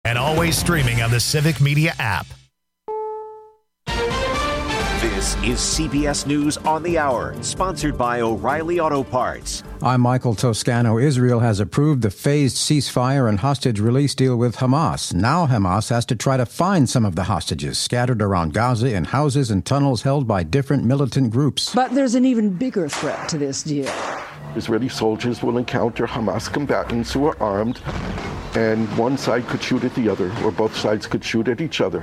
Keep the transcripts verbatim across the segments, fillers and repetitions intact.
and always streaming on the Civic Media app. This is C B S News on the Hour, sponsored by O'Reilly Auto Parts. I'm Michael Toscano. Israel has approved the phased ceasefire and hostage release deal with Hamas. Now Hamas has to try to find some of the hostages scattered around Gaza in houses and tunnels held by different militant groups. But there's an even bigger threat to this deal. Israeli soldiers will encounter Hamas combatants who are armed, and one side could shoot at the other, or both sides could shoot at each other.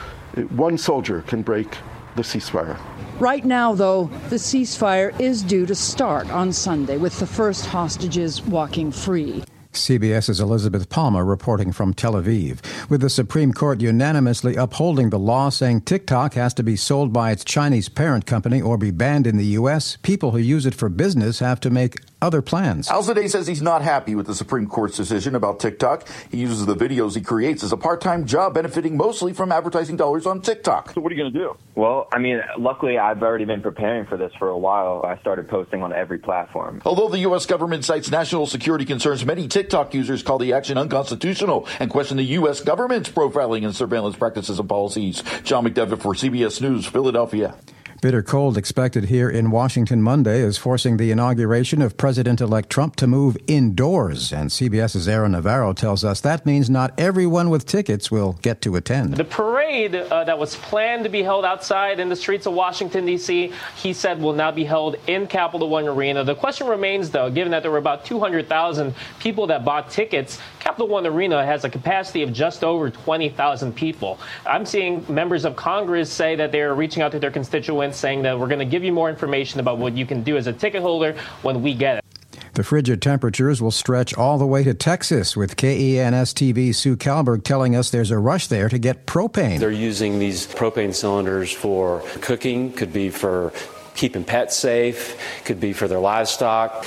One soldier can break the ceasefire. Right now, though, the ceasefire is due to start on Sunday, with the first hostages walking free. CBS's Elizabeth Palmer reporting from Tel Aviv. With the Supreme Court unanimously upholding the law saying TikTok has to be sold by its Chinese parent company or be banned in the U S, people who use it for business have to make other plans. Al-Zadeh says he's not happy with the Supreme Court's decision about TikTok. He uses the videos he creates as a part-time job, benefiting mostly from advertising dollars on TikTok. So what are you going to do? Well, I mean, luckily, I've already been preparing for this for a while. I started posting on every platform. Although the U S government cites national security concerns, many TikTok users call the action unconstitutional and question the U S government's profiling and surveillance practices and policies. John McDevitt for C B S News, Philadelphia. Bitter cold expected here in Washington Monday is forcing the inauguration of President-elect Trump to move indoors. And CBS's Aaron Navarro tells us that means not everyone with tickets will get to attend. The parade uh, that was planned to be held outside in the streets of Washington, D C, he said will now be held in Capital One Arena. The question remains, though, given that there were about two hundred thousand people that bought tickets, Capital One Arena has a capacity of just over twenty thousand people. I'm seeing members of Congress say that they're reaching out to their constituents, saying that we're going to give you more information about what you can do as a ticket holder when we get it. The frigid temperatures will stretch all the way to Texas, with K E N S T V's Sue Kalberg telling us there's a rush there to get propane. They're using these propane cylinders for cooking, could be for keeping pets safe, could be for their livestock.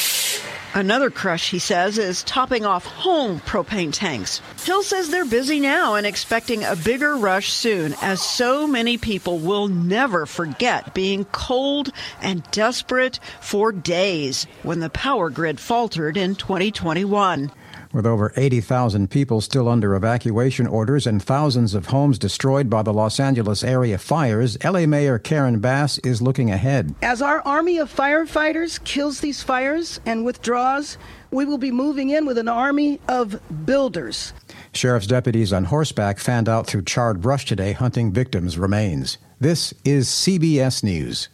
Another crush, he says, is topping off home propane tanks. Hill says they're busy now and expecting a bigger rush soon, as so many people will never forget being cold and desperate for days when the power grid faltered in twenty twenty-one. With over eighty thousand people still under evacuation orders and thousands of homes destroyed by the Los Angeles area fires, L A Mayor Karen Bass is looking ahead. As our army of firefighters kills these fires and withdraws, we will be moving in with an army of builders. Sheriff's deputies on horseback fanned out through charred brush today hunting victims' remains. This is C B S News.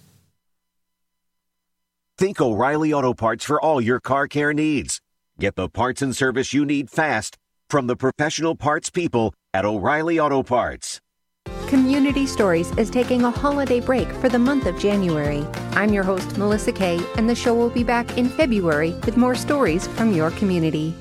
Think O'Reilly Auto Parts for all your car care needs. Get the parts and service you need fast from the professional parts people at O'Reilly Auto Parts. Community Stories is taking a holiday break for the month of January. I'm your host, Melissa Kay, and the show will be back in February with more stories from your community.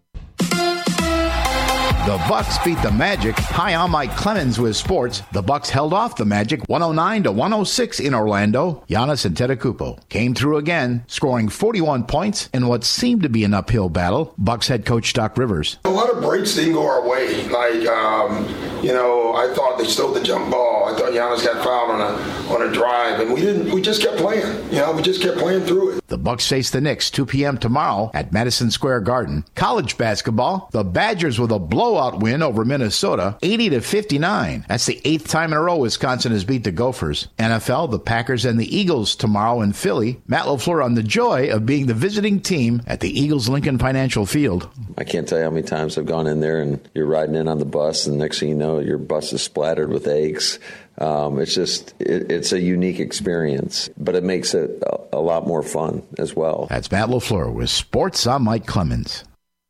The Bucks beat the Magic. Hi, I'm Mike Clemens with sports. The Bucks held off the Magic one oh nine to one oh six in Orlando. Giannis Antetokounmpo came through again, scoring forty-one points in what seemed to be an uphill battle. Bucks head coach Doc Rivers. A lot of breaks didn't go our way. Like, um, you know, I thought they stole the jump ball. I thought Giannis got fouled on a on a drive, and we didn't. We just kept playing. You know, we just kept playing through it. The Bucks face the Knicks two p.m. tomorrow at Madison Square Garden. College basketball, the Badgers with a blowout win over Minnesota, eighty to fifty-nine. That's the eighth time in a row Wisconsin has beat the Gophers. N F L, the Packers and the Eagles tomorrow in Philly. Matt LaFleur on the joy of being the visiting team at the Eagles Lincoln Financial Field. I can't tell you how many times I've gone in there and you're riding in on the bus, and next thing you know, your bus is splattered with eggs. Um, it's just, it, it's a unique experience, but it makes it a, a lot more fun as well. That's Matt LaFleur with Sports. I'm Mike Clemens.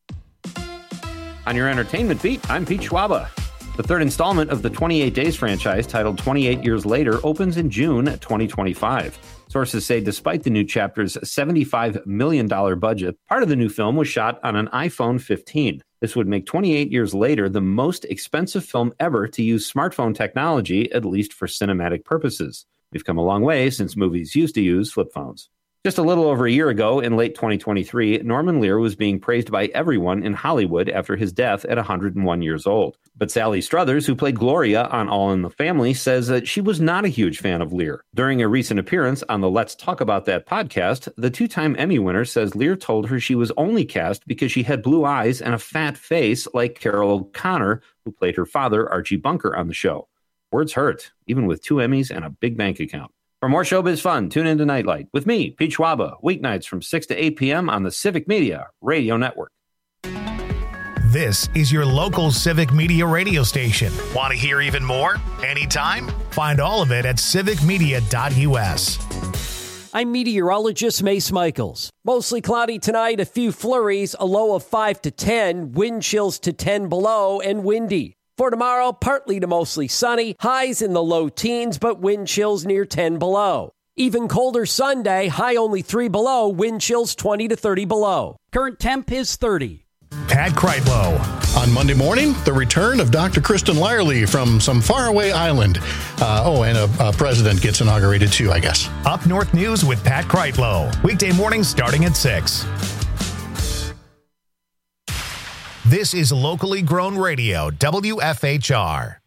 On your entertainment beat, I'm Pete Schwaba. The third installment of the twenty-eight Days franchise, titled twenty-eight Years Later, opens in June twenty twenty-five. Sources say despite the new chapter's seventy-five million dollars budget, part of the new film was shot on an iPhone fifteen. This would make twenty-eight Years Later the most expensive film ever to use smartphone technology, at least for cinematic purposes. We've come a long way since movies used to use flip phones. Just a little over a year ago, in late twenty twenty-three, Norman Lear was being praised by everyone in Hollywood after his death at one hundred one years old. But Sally Struthers, who played Gloria on All in the Family, says that she was not a huge fan of Lear. During a recent appearance on the Let's Talk About That podcast, the two-time Emmy winner says Lear told her she was only cast because she had blue eyes and a fat face like Carol O'Connor, who played her father, Archie Bunker, on the show. Words hurt, even with two Emmys and a big bank account. For more showbiz fun, tune into Nightlight with me, Pete Schwaba, weeknights from six to eight p.m. on the Civic Media Radio Network. This is your local Civic Media radio station. Want to hear even more? Anytime? Find all of it at civic media dot u s. I'm meteorologist Mace Michaels. Mostly cloudy tonight, a few flurries, a low of five to ten, wind chills to ten below, and windy. For tomorrow, partly to mostly sunny, highs in the low teens, but wind chills near ten below. Even colder Sunday, high only three below, wind chills twenty to thirty below. Current temp is thirty. Pat Kreitlow. On Monday morning, the return of Doctor Kristen Lyerly from some faraway island. Uh, oh, and a, a president gets inaugurated too, I guess. Up North News with Pat Kreitlow. Weekday mornings starting at six. This is locally grown radio, W F H R.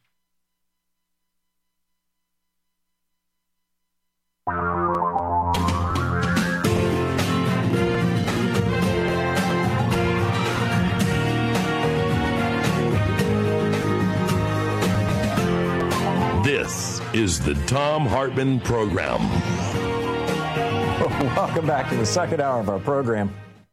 This is the Thom Hartmann Program. Welcome back to the second hour of our program.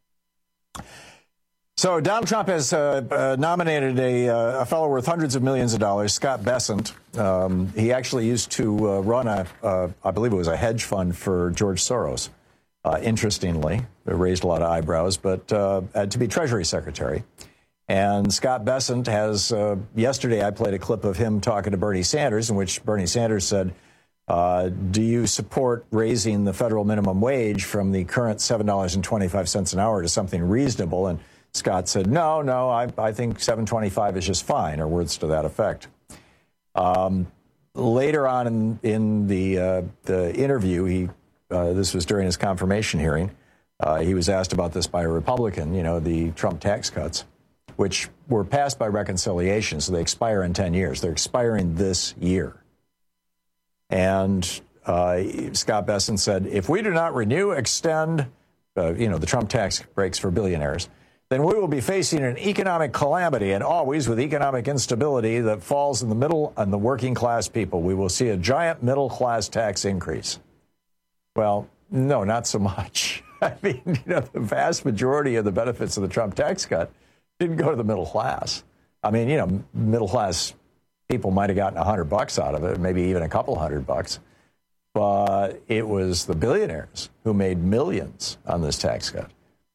So Donald Trump has uh, uh, nominated a, uh, a fellow worth hundreds of millions of dollars, Scott Bessent. Um, he actually used to uh, run a, uh, I believe it was a hedge fund for George Soros. Uh, interestingly, it raised a lot of eyebrows, but uh, to be Treasury Secretary. And Scott Bessent has, uh, yesterday I played a clip of him talking to Bernie Sanders, in which Bernie Sanders said, uh, do you support raising the federal minimum wage from the current seven dollars and twenty-five cents an hour to something reasonable? And Scott said, no, no, I, I think seven twenty-five is just fine, or words to that effect. Um, later on in, in the, uh, the interview, he, uh, this was during his confirmation hearing, uh, he was asked about this by a Republican, you know, the Trump tax cuts, which were passed by reconciliation, so they expire in ten years. They're expiring this year. And uh, Scott Bessent said, if we do not renew, extend, uh, you know, the Trump tax breaks for billionaires, then we will be facing an economic calamity, and always with economic instability that falls in the middle and the working class people. We will see a giant middle class tax increase. Well, no, not so much. I mean, you know, the vast majority of the benefits of the Trump tax cut didn't go to the middle class. I mean, you know, middle class people might have gotten a hundred bucks out of it, maybe even a couple hundred bucks. But it was the billionaires who made millions on this tax cut.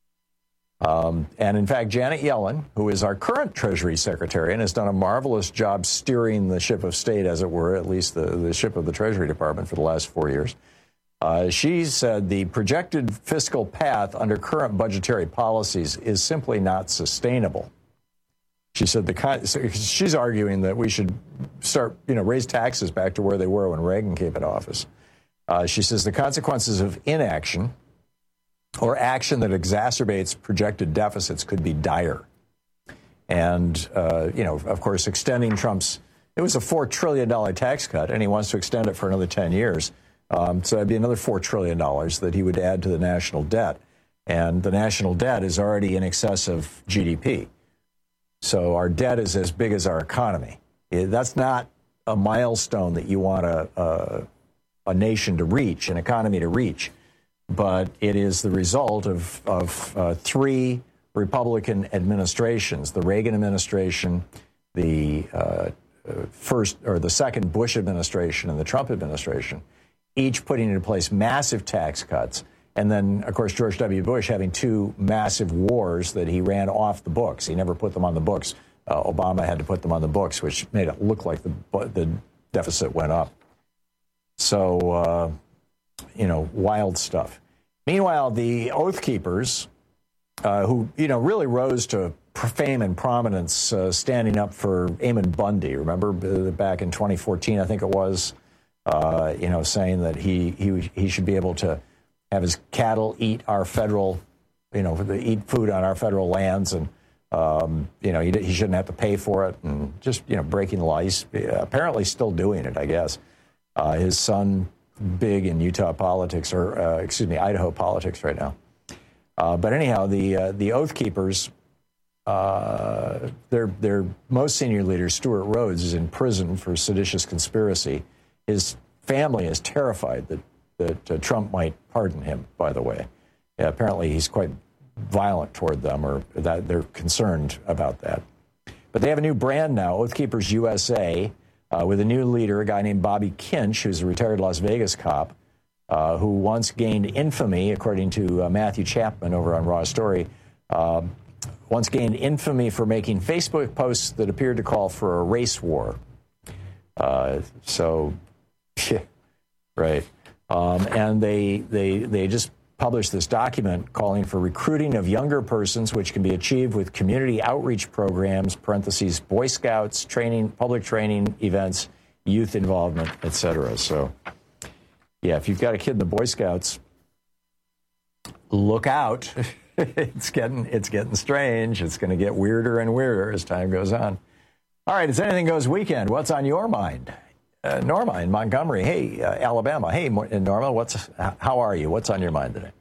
Um, and in fact, Janet Yellen, who is our current Treasury Secretary and has done a marvelous job steering the ship of state, as it were, at least the, the ship of the Treasury Department for the last four years, uh, she said the projected fiscal path under current budgetary policies is simply not sustainable. She said the she's arguing that we should start, you know, raise taxes back to where they were when Reagan came into office. Uh, she says the consequences of inaction or action that exacerbates projected deficits could be dire. And, uh, you know, of course, extending Trump's, it was a four trillion dollars tax cut, and he wants to extend it for another ten years. Um, so that'd be another four trillion dollars that he would add to the national debt. And the national debt is already in excess of G D P. So our debt is as big as our economy. That's not a milestone that you want a, a, a nation to reach, an economy to reach. But it is the result of, of uh, three Republican administrations, the Reagan administration, the uh, first or the second Bush administration, and the Trump administration, each putting into place massive tax cuts. And then, of course, George W. Bush having two massive wars that he ran off the books. He never put them on the books. Uh, Obama had to put them on the books, which made it look like the, the deficit went up. So, uh, you know, wild stuff. Meanwhile, the Oath Keepers, uh, who, you know, really rose to fame and prominence uh, standing up for Eamon Bundy, remember, back in twenty fourteen, I think it was, uh, you know, saying that he, he, he should be able to have his cattle eat our federal, you know, eat food on our federal lands, and um, you know, he, he shouldn't have to pay for it, and just, you know, breaking the law. He's apparently still doing it, I guess. Uh, his son, big in Utah politics, or uh, excuse me, Idaho politics right now. Uh, but anyhow, the uh, the Oath Keepers, uh, their their most senior leader, Stuart Rhodes, is in prison for seditious conspiracy. His family is terrified that that uh, Trump might pardon him. By the way, yeah, apparently he's quite violent toward them, or that they're concerned about that. But they have a new brand now, Oath Keepers U S A, uh, with a new leader, a guy named Bobby Kinch, who's a retired Las Vegas cop, uh, who once gained infamy, according to uh, Matthew Chapman over on Raw Story, uh, once gained infamy for making Facebook posts that appeared to call for a race war. Uh, so, right. Um, and they they they just published this document calling for recruiting of younger persons, which can be achieved with community outreach programs, parentheses, Boy Scouts, training, public training events, youth involvement, et cetera. So, yeah, if you've got a kid in the Boy Scouts, look out. it's getting it's getting strange. It's going to get weirder and weirder as time goes on. All right, it's Anything Goes weekend. What's on your mind? Uh, Norma in Montgomery. Hey, uh, Alabama. Hey, Norma, what's how are you? What's on your mind today?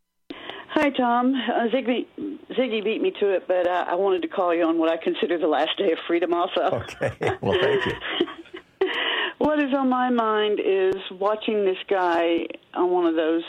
Hi, Tom. Uh, Ziggy, Ziggy beat me to it, but uh, I wanted to call you on what I consider the last day of freedom also. Okay. Well, thank you. What is on my mind is watching this guy on one of those,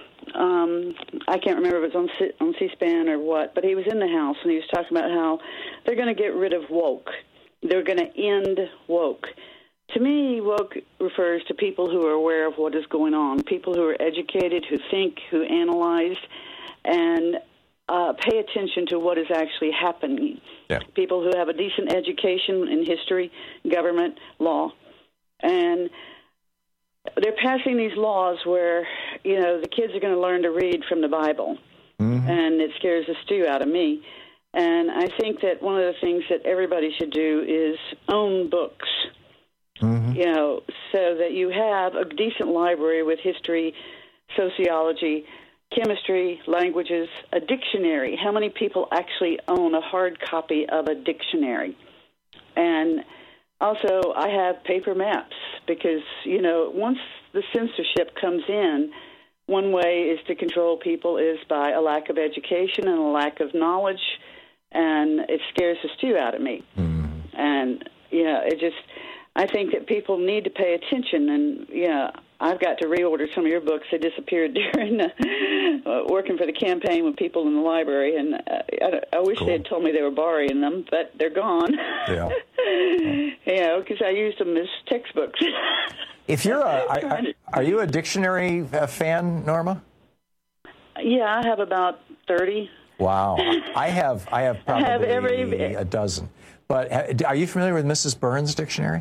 um, I can't remember if it was on, C- on C-SPAN or what, but he was in the House, and he was talking about how they're going to get rid of woke. They're going to end woke. To me, woke refers to people who are aware of what is going on, people who are educated, who think, who analyze, and uh, pay attention to what is actually happening. Yeah. People who have a decent education in history, government, law. And they're passing these laws where, you know, the kids are going to learn to read from the Bible. Mm-hmm. And it scares the stew out of me. And I think that one of the things that everybody should do is own books. Mm-hmm. You know, so that you have a decent library with history, sociology, chemistry, languages, a dictionary. How many people actually own a hard copy of a dictionary? And also, I have paper maps because, you know, once the censorship comes in, one way is to control people is by a lack of education and a lack of knowledge, and it scares the stew out of me. Mm-hmm. And, you know, it just... I think that people need to pay attention, and you know, I've got to reorder some of your books. They disappeared during uh, working for the campaign with people in the library, and uh, I, I wish cool. they had told me they were borrowing them, but they're gone. Yeah, you know, because I used them as textbooks. If you're a, are, are you a dictionary fan, Norma? Yeah, I have about thirty. Wow, I have I have probably I have every, a dozen. But are you familiar with Missus Burns' dictionary?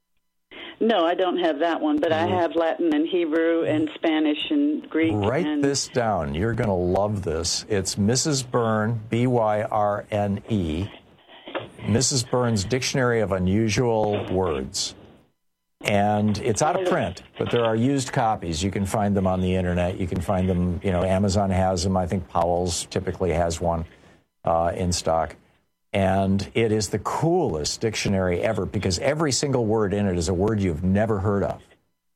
No, I don't have that one, but I have Latin and Hebrew and Spanish and Greek. Write and... this down. You're going to love this. It's Missus Byrne, B Y R N E, Missus Burns' Dictionary of Unusual Words. And it's out of print, but there are used copies. You can find them on the Internet. You can find them, you know, Amazon has them. I think Powell's typically has one uh, in stock. And it is the coolest dictionary ever because every single word in it is a word you've never heard of.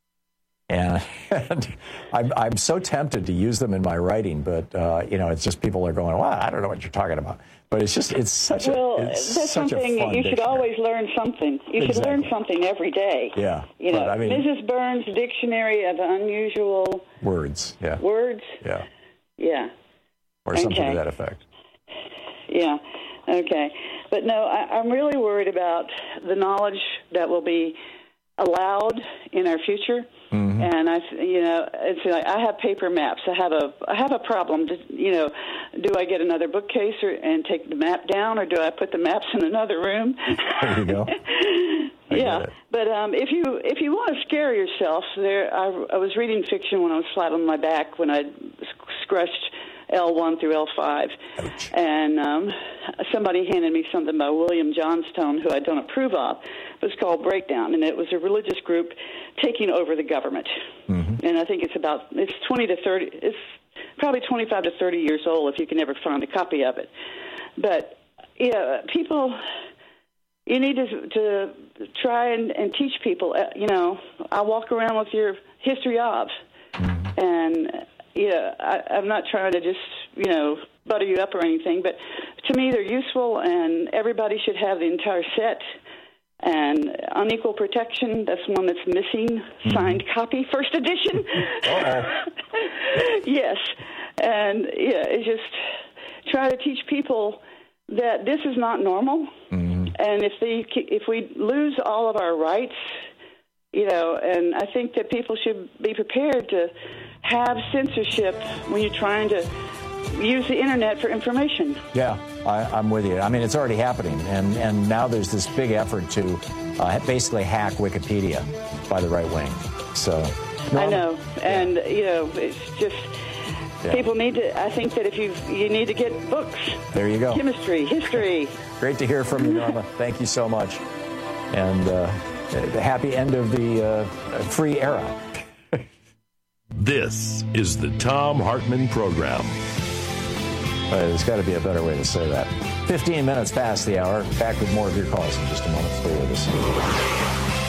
And, and I'm, I'm so tempted to use them in my writing, but, uh, you know, it's just people are going, well, I don't know what you're talking about. But it's just, it's such well, a, it's that's such something, a fun you should dictionary. always learn something. You exactly. should learn something every day. Yeah. You know, I mean, Missus Burns' Dictionary of Unusual Words. Yeah. Words. Yeah. Yeah. Or something okay. to that effect. Yeah. Okay. But no, I, I'm really worried about the knowledge that will be allowed in our future. Mm-hmm. And I, you know, it's like I have paper maps. I have a, I have a problem. To, you know, do I get another bookcase or, and take the map down, or do I put the maps in another room? There you go. Yeah, but um, if you if you want to scare yourself, there I, I was reading fiction when I was flat on my back when I scratched L one through L five. Ouch. And um, somebody handed me something by William Johnstone, who I don't approve of. It was called Breakdown, and it was a religious group taking over the government. Mm-hmm. And I think it's about, it's twenty to thirty, it's probably twenty-five to thirty years old if you can ever find a copy of it. But, yeah, people, you need to, to try and, and teach people, uh, you know, I walk around with your history of, mm-hmm. and, yeah, I, I'm not trying to just, you know, butter you up or anything, but to me they're useful, and everybody should have the entire set. And Unequal Protection, that's one that's missing, mm-hmm. signed copy, first edition. Yes. And, yeah, it's just try to teach people that this is not normal. Mm-hmm. And if they, if we lose all of our rights, you know, and I think that people should be prepared to have censorship when you're trying to use the internet for information. Yeah, I, I'm with you. I mean, it's already happening, and, and now there's this big effort to uh, basically hack Wikipedia by the right wing. So Norma? I know, and you know, it's just yeah. people need to. I think that if you you need to get books. There you go. Chemistry, history. Great to hear from you, Norma. Thank you so much, and uh, happy end of the uh, free era. This is the Thom Hartmann Program. Uh, there's got to be a better way to say that. fifteen minutes past the hour. Back with more of your calls in just a moment. Stay with us.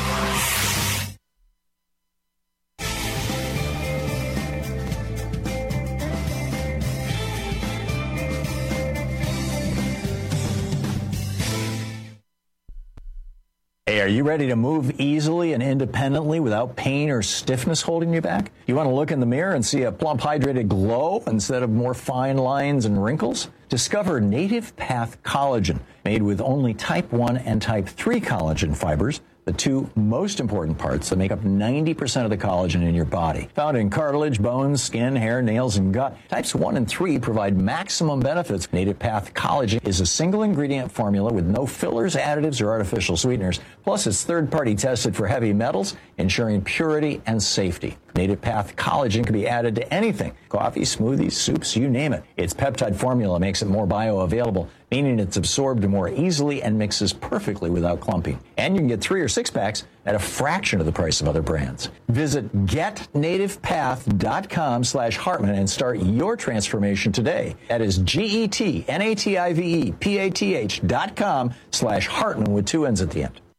Hey, are you ready to move easily and independently without pain or stiffness holding you back? You want to look in the mirror and see a plump, hydrated glow instead of more fine lines and wrinkles? Discover Native Path Collagen, made with only type one and type three collagen fibers, the two most important parts that make up ninety percent of the collagen in your body. Found in cartilage, bones, skin, hair, nails, and gut, types one and three provide maximum benefits. Native Path Collagen is a single ingredient formula with no fillers, additives, or artificial sweeteners. Plus, it's third-party tested for heavy metals, ensuring purity and safety. Native Path Collagen can be added to anything. Coffee, smoothies, soups, you name it. Its peptide formula makes it more bioavailable, meaning it's absorbed more easily and mixes perfectly without clumping. And you can get three or six packs at a fraction of the price of other brands. Visit get native path dot com slash Hartmann and start your transformation today. That is G E T N A T I V E P A T H dot com slash Hartmann with two N's at the end.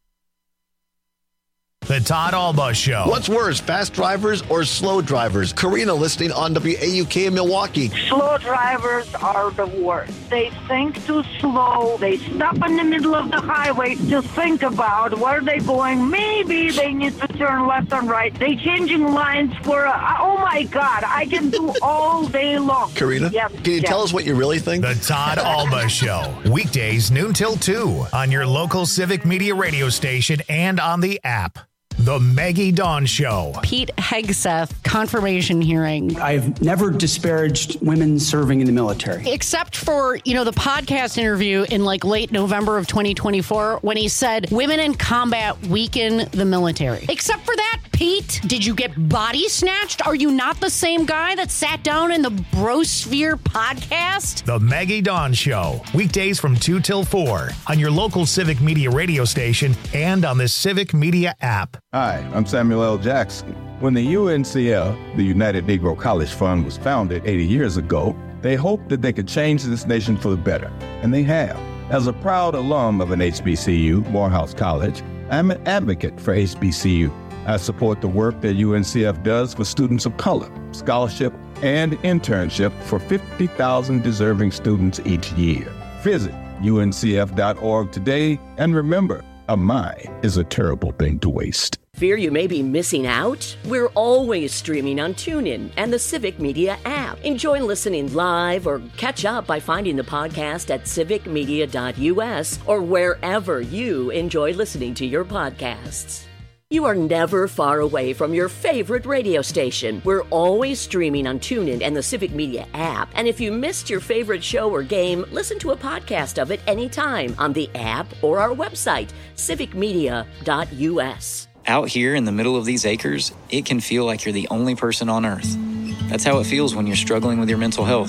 The Todd Alba Show. What's worse, fast drivers or slow drivers? Karina listening on W A U K in Milwaukee. Slow drivers are the worst. They think too slow. They stop in the middle of the highway to think about where they're going. Maybe they need to turn left and right. They changing lines for, a, oh my God, I can do all day long. Karina, yes, can you yes. tell us what you really think? The Todd Alba Show. Weekdays noon till two on your local Civic Media radio station and on the app. The Maggie Dawn Show. Pete Hegseth confirmation hearing. I've never disparaged women serving in the military. Except for, you know, the podcast interview in like late November of twenty twenty-four when he said women in combat weaken the military. Except for that, Pete, did you get body snatched? Are you not the same guy that sat down in the Brosphere podcast? The Maggie Dawn Show. Weekdays from two till four on your local Civic Media radio station and on the Civic Media app. Hi, I'm Samuel L. Jackson. When the U N C F, the United Negro College Fund, was founded eighty years ago, they hoped that they could change this nation for the better, and they have. As a proud alum of an H B C U, Morehouse College, I'm an advocate for H B C U. I support the work that U N C F does for students of color, scholarship, and internship for fifty thousand deserving students each year. Visit U N C F dot org today, and remember, a mind is a terrible thing to waste. Fear you may be missing out? We're always streaming on TuneIn and the Civic Media app. Enjoy listening live or catch up by finding the podcast at civic media dot U S or wherever you enjoy listening to your podcasts. You are never far away from your favorite radio station. We're always streaming on TuneIn and the Civic Media app. And if you missed your favorite show or game, listen to a podcast of it anytime on the app or our website, civic media dot U S. Out here in the middle of these acres, it can feel like you're the only person on Earth. That's how it feels when you're struggling with your mental health.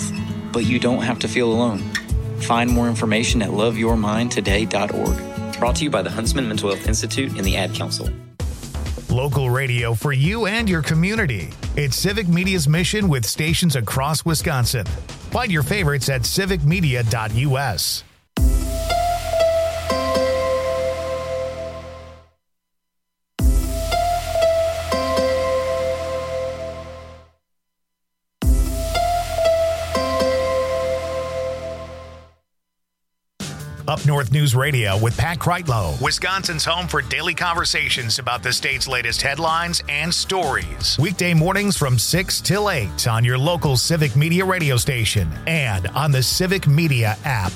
but you don't have to feel alone. Find more information at love your mind today dot org. Brought to you by the Huntsman Mental Health Institute and the Ad Council. Local radio for you and your community. It's Civic Media's mission with stations across Wisconsin. Find your favorites at civic media dot u s. Up North News Radio with Pat Kreitlow, Wisconsin's home for daily conversations about the state's latest headlines and stories. Weekday mornings from six till eight on your local Civic Media radio station and on the Civic Media app.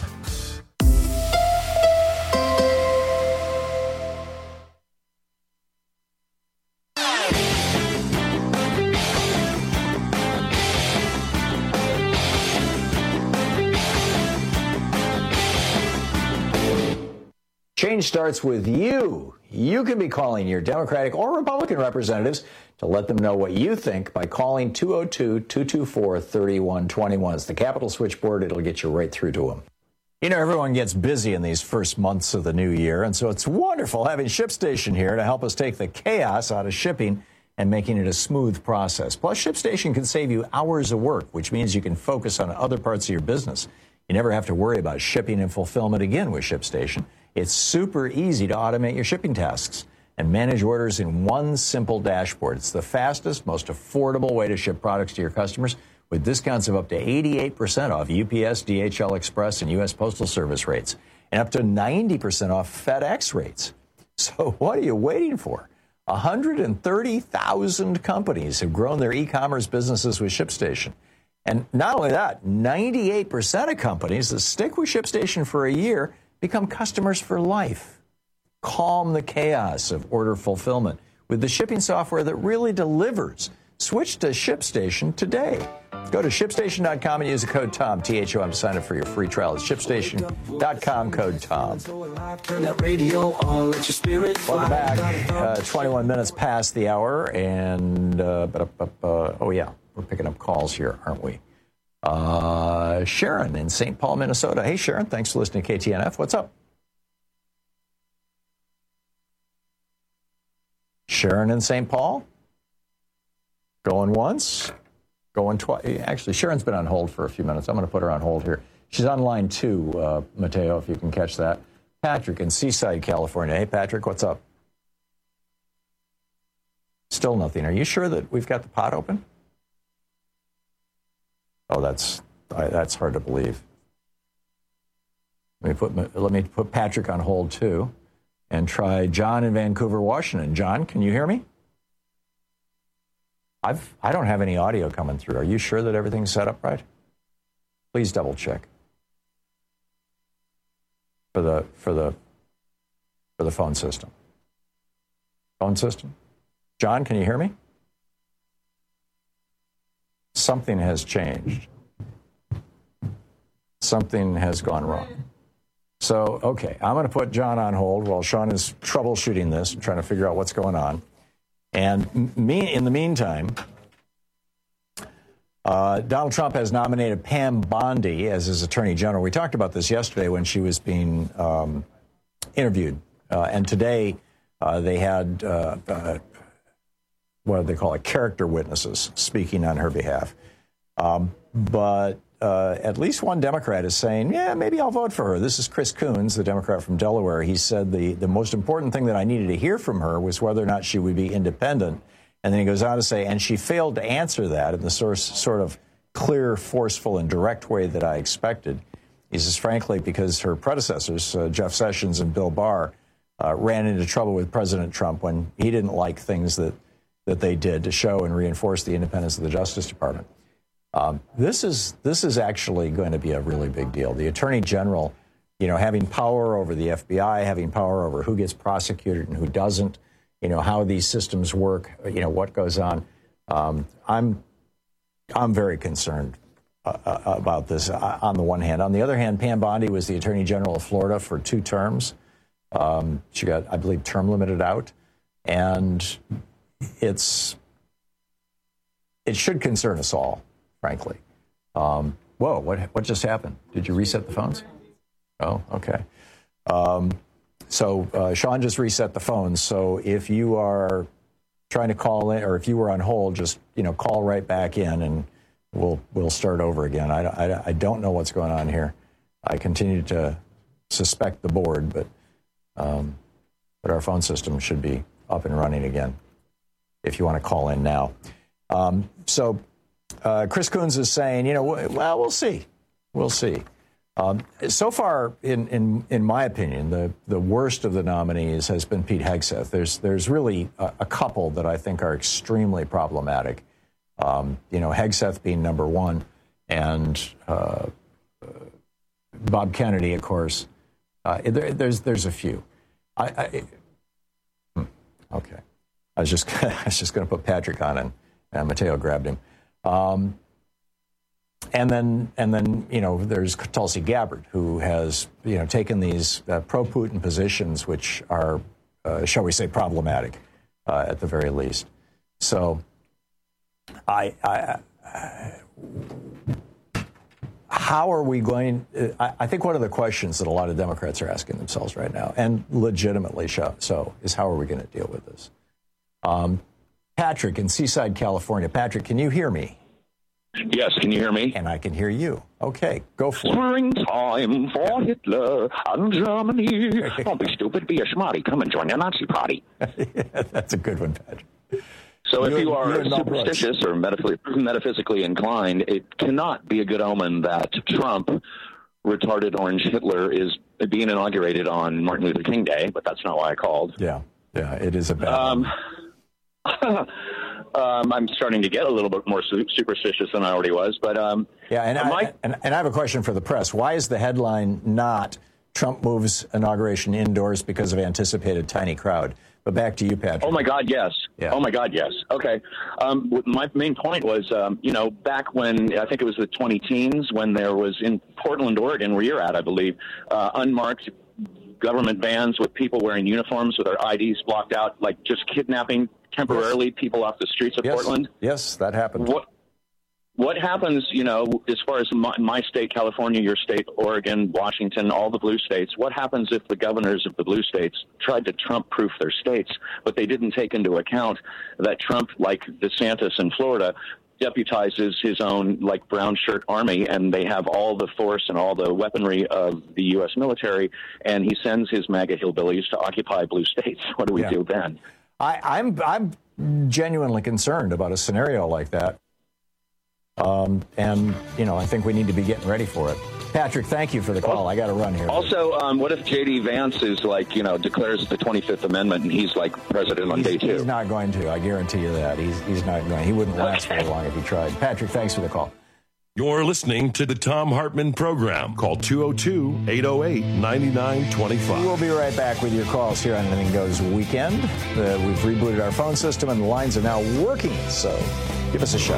Change starts with you. You can be calling your Democratic or Republican representatives to let them know what you think by calling two oh two, two two four, three one two one. It's the Capitol switchboard. It'll get you right through to them. You know, everyone gets busy in these first months of the new year, and so it's wonderful having ShipStation here to help us take the chaos out of shipping and making it a smooth process. Plus, ShipStation can save you hours of work, which means you can focus on other parts of your business. You never have to worry about shipping and fulfillment again with ShipStation. It's super easy to automate your shipping tasks and manage orders in one simple dashboard. It's the fastest, most affordable way to ship products to your customers with discounts of up to eighty-eight percent off U P S, D H L Express, and U S Postal Service rates, and up to ninety percent off FedEx rates. So what are you waiting for? one hundred thirty thousand companies have grown their e-commerce businesses with ShipStation. And not only that, ninety-eight percent of companies that stick with ShipStation for a year become customers for life. Calm the chaos of order fulfillment with the shipping software that really delivers. Switch to ShipStation today. Go to ship station dot com and use the code TOM, T H O M, to sign up for your free trial. It's ship station dot com, code TOM. Welcome back. Uh, twenty-one minutes past the hour, and uh, but, uh, uh, oh yeah, we're picking up calls here, aren't we? Uh, Sharon in Saint Paul, Minnesota. Hey, Sharon, thanks for listening to K T N F. What's up? Sharon in Saint Paul? Going once? Going twice? Actually, Sharon's been on hold for a few minutes. I'm going to put her on hold here. She's on line two, uh, Mateo, if you can catch that. Patrick in Seaside, California. Hey, Patrick, what's up? Still nothing. Are you sure that we've got the pot open? Oh, that's that's hard to believe. Let me put let me put Patrick on hold too, and try John in Vancouver, Washington. John, can you hear me? I've I don't have any audio coming through. Are you sure that everything's set up right? Please double check for the for the for the phone system. Phone system. John, can you hear me? Something has changed. Something has gone wrong. So, okay, I'm going to put John on hold while Sean is troubleshooting this and trying to figure out what's going on. And me, in the meantime, uh, Donald Trump has nominated Pam Bondi as his attorney general. We talked about this yesterday when she was being um, interviewed. Uh, and today uh, they had uh, uh, what do they call it, character witnesses speaking on her behalf. Um, but uh, at least one Democrat is saying, yeah, maybe I'll vote for her. This is Chris Coons, the Democrat from Delaware. He said the, the most important thing that I needed to hear from her was whether or not she would be independent. And then he goes on to say, and she failed to answer that in the source, sort of clear, forceful, and direct way that I expected. He says, frankly, because her predecessors, uh, Jeff Sessions and Bill Barr, uh, ran into trouble with President Trump when he didn't like things that that they did to show and reinforce the independence of the Justice Department. Um, this is this is actually going to be a really big deal. The Attorney General, you know, having power over the F B I, having power over who gets prosecuted and who doesn't, you know, how these systems work, you know, what goes on. Um, I'm I'm very concerned uh, about this uh, on the one hand. On the other hand, Pam Bondi was the Attorney General of Florida for two terms. Um, she got, I believe, term limited out. And it's it should concern us all, frankly. Um, Whoa, what what just happened? Did you reset the phones? Oh, okay. Um, so uh, Sean just reset the phones. So if you are trying to call in, or if you were on hold, just, you know, call right back in and we'll we'll start over again. I, I, I don't know what's going on here. I continue to suspect the board, but um, but our phone system should be up and running again if you want to call in now. Um, so uh, Chris Coons is saying, you know, well, we'll see. We'll see. Um, so far, in, in in my opinion, the, the worst of the nominees has been Pete Hegseth. There's there's really a, a couple that I think are extremely problematic. Um, you know, Hegseth being number one, and uh, uh, Bob Kennedy, of course. Uh, there, there's there's a few. I, I hmm, okay. I was just I was just going to put Patrick on, and, and Mateo grabbed him. Um, And then, and then, you know, there's Tulsi Gabbard, who has, you know, taken these uh, pro-Putin positions, which are, uh, shall we say, problematic, uh, at the very least. So, I, I, I how are we going? I, I think one of the questions that a lot of Democrats are asking themselves right now, and legitimately so, is how are we going to deal with this? Um, Patrick in Seaside, California. Patrick, can you hear me? Yes, can you hear me? And I can hear you. Okay, go for it. Springtime for Hitler and Germany. Don't be stupid, be a smarty. Come and join your Nazi party. Yeah, that's a good one, Patrick. So if You're- you are you're not superstitious or metaph- metaphysically inclined, it cannot be a good omen that Trump, retarded orange Hitler, is being inaugurated on Martin Luther King Day, but that's not why I called. Yeah, yeah, it is a bad Um, um, I'm starting to get a little bit more su- superstitious than I already was, but um, Yeah, and I, and, and I have a question for the press. Why is the headline not Trump moves inauguration indoors because of anticipated tiny crowd? But back to you, Patrick. Oh, my God, yes. Yeah. Oh, my God, yes. Okay. Um, w- my main point was, um, you know, back when, I think it was the twenty teens, when there was in Portland, Oregon, where you're at, I believe, uh, unmarked government vans with people wearing uniforms with their I Ds blocked out, like just kidnapping temporarily people off the streets of Yes. Portland. Yes, that happened. What What happens, you know, as far as my, my state, California, your state, Oregon, Washington, all the blue states, what happens if the governors of the blue states tried to Trump-proof their states, but they didn't take into account that Trump, like DeSantis in Florida, deputizes his own, like, brown shirt army, and they have all the force and all the weaponry of the U S military, and he sends his MAGA hillbillies to occupy blue states? What do we Yeah. do then? I, I'm I'm genuinely concerned about a scenario like that. Um, and, you know, I think we need to be getting ready for it. Patrick, thank you for the call. I got to run here. Also, um, what if J D Vance is like, you know, declares the twenty-fifth Amendment and he's like president on he's, day two? He's not going to. I guarantee you that. He's, he's not going. He wouldn't last very long if he tried. Patrick, thanks for the call. You're listening to the Tom Hartman Program. Call two oh two, eight oh eight, nine nine two five. We'll be right back with your calls here on Anything Goes Weekend. Uh, we've rebooted our phone system and the lines are now working, so give us a shout.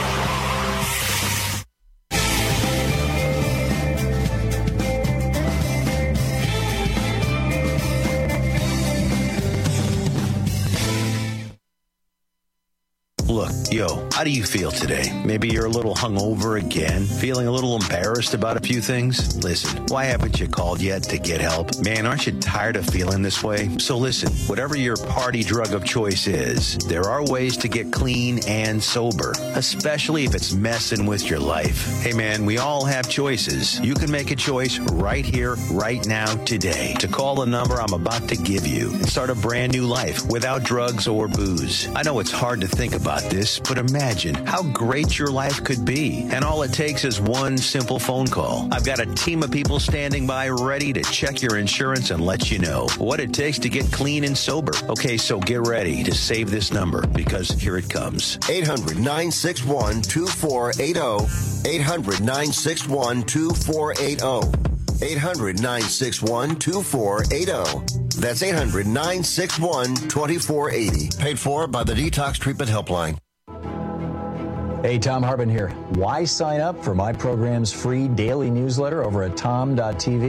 Look, yo, how do you feel today? Maybe you're a little hungover again, feeling a little embarrassed about a few things? Listen, why haven't you called yet to get help? Man, aren't you tired of feeling this way? So listen, whatever your party drug of choice is, there are ways to get clean and sober, especially if it's messing with your life. Hey man, we all have choices. You can make a choice right here, right now, today, to call the number I'm about to give you and start a brand new life without drugs or booze. I know it's hard to think about this, but imagine how great your life could be. And all it takes is one simple phone call. I've got a team of people standing by ready to check your insurance and let you know what it takes to get clean and sober. Okay, so get ready to save this number because here it comes. eight hundred, nine six one, two four eight zero. eight hundred, nine six one, two four eight zero. eight hundred, nine six one, two four eight zero. That's eight hundred, nine six one, two four eight zero. Paid for by the Detox Treatment Helpline. Hey, Tom Hartman here. Why sign up for my program's free daily newsletter over at tom dot t v?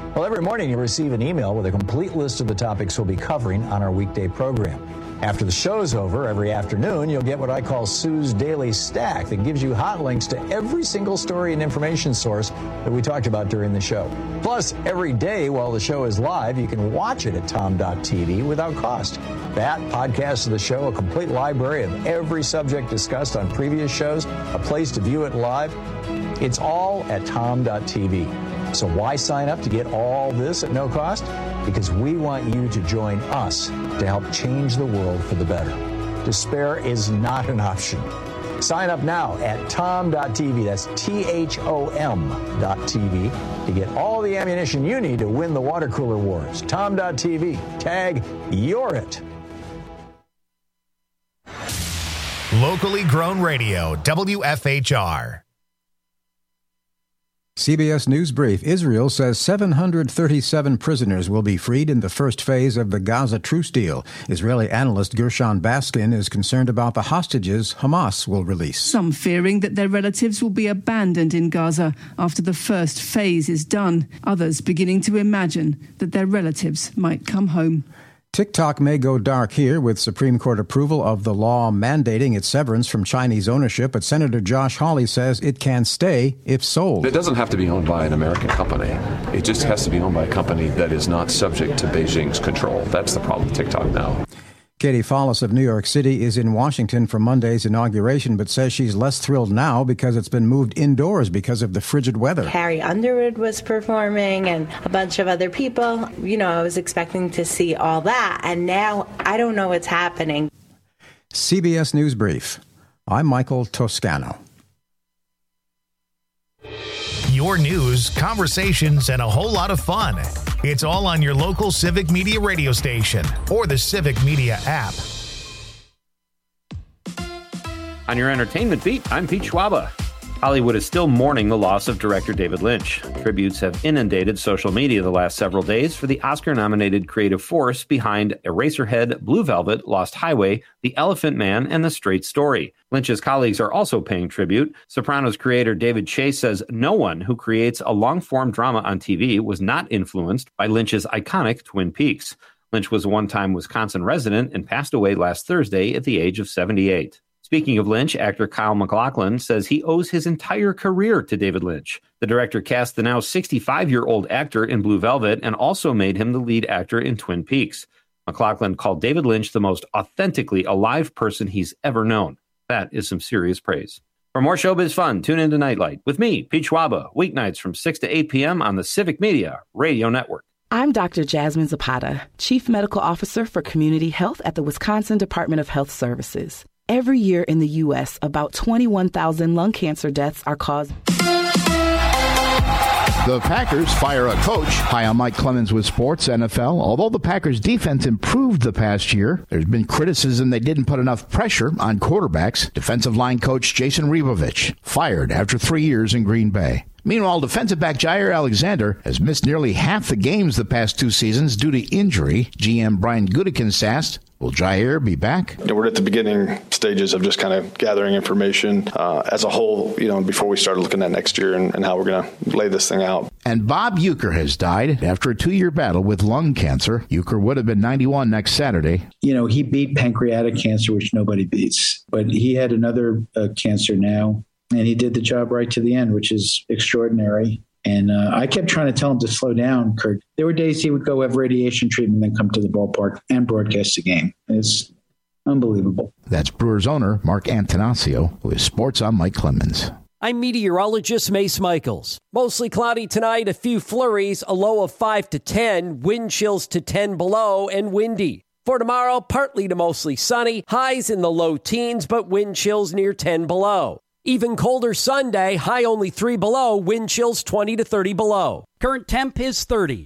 Well, every morning you receive an email with a complete list of the topics we'll be covering on our weekday program. After the show's over, every afternoon, you'll get what I call Sue's Daily Stack that gives you hot links to every single story and information source that we talked about during the show. Plus, every day while the show is live, you can watch it at tom dot t v without cost. That, podcasts of the show, a complete library of every subject discussed on previous shows, a place to view it live. It's all at tom dot t v. So why sign up to get all this at no cost? Because we want you to join us to help change the world for the better. Despair is not an option. Sign up now at tom dot t v. That's T H O M dot T V to get all the ammunition you need to win the water cooler wars. tom dot t v. Tag You're It. Locally grown radio, W F H R. C B S News Brief. Israel says seven hundred thirty-seven prisoners will be freed in the first phase of the Gaza truce deal. Israeli analyst Gershon Baskin is concerned about the hostages Hamas will release. Some fearing that their relatives will be abandoned in Gaza after the first phase is done. Others beginning to imagine that their relatives might come home. TikTok may go dark here with Supreme Court approval of the law mandating its severance from Chinese ownership, but Senator Josh Hawley says it can stay if sold. It doesn't have to be owned by an American company. It just has to be owned by a company that is not subject to Beijing's control. That's the problem with TikTok now. Katie Follis of New York City is in Washington for Monday's inauguration, but says she's less thrilled now because it's been moved indoors because of the frigid weather. Carrie Underwood was performing and a bunch of other people. You know, I was expecting to see all that, and now I don't know what's happening. C B S News Brief. I'm Michael Toscano. Your news, conversations, and a whole lot of fun. It's all on your local Civic Media radio station or the Civic Media app. On your entertainment beat, I'm Pete Schwaba. Hollywood is still mourning the loss of director David Lynch. Tributes have inundated social media the last several days for the Oscar-nominated creative force behind Eraserhead, Blue Velvet, Lost Highway, The Elephant Man, and The Straight Story. Lynch's colleagues are also paying tribute. Sopranos creator David Chase says no one who creates a long-form drama on T V was not influenced by Lynch's iconic Twin Peaks. Lynch was a one-time Wisconsin resident and passed away last Thursday at the age of seventy-eight. Speaking of Lynch, actor Kyle MacLachlan says he owes his entire career to David Lynch. The director cast the now sixty-five-year-old actor in Blue Velvet and also made him the lead actor in Twin Peaks. MacLachlan called David Lynch the most authentically alive person he's ever known. That is some serious praise. For more showbiz fun, tune into Nightlight with me, Pete Schwaba, weeknights from six to eight p.m. on the Civic Media Radio Network. I'm Doctor Jasmine Zapata, Chief Medical Officer for Community Health at the Wisconsin Department of Health Services. Every year in the U S, about twenty-one thousand lung cancer deaths are caused. The Packers fire a coach. Hi, I'm Mike Clemens with Sports N F L. Although the Packers' defense improved the past year, there's been criticism they didn't put enough pressure on quarterbacks. Defensive line coach Jason Rebovich fired after three years in Green Bay. Meanwhile, defensive back Jair Alexander has missed nearly half the games the past two seasons due to injury. G M Brian Gutekunst asked, will Jair be back? You know, we're at the beginning stages of just kind of gathering information uh, as a whole, you know, before we start looking at next year and, and how we're going to lay this thing out. And Bob Uecker has died after a two-year battle with lung cancer. Uecker would have been ninety-one next Saturday. You know, he beat pancreatic cancer, which nobody beats. But he had another uh, cancer now, and he did the job right to the end, which is extraordinary. And uh, I kept trying to tell him to slow down, Kurt. There were days he would go have radiation treatment, then come to the ballpark and broadcast the game. It's unbelievable. That's Brewers owner Mark Antanasio with Sports. I'm Mike Clemens. I'm meteorologist Mace Michaels. Mostly cloudy tonight, a few flurries, a low of five to ten, wind chills to ten below, and windy. For tomorrow, partly to mostly sunny, highs in the low teens, but wind chills near ten below. Even colder Sunday, high only three below, wind chills twenty to thirty below. Current temp is thirty.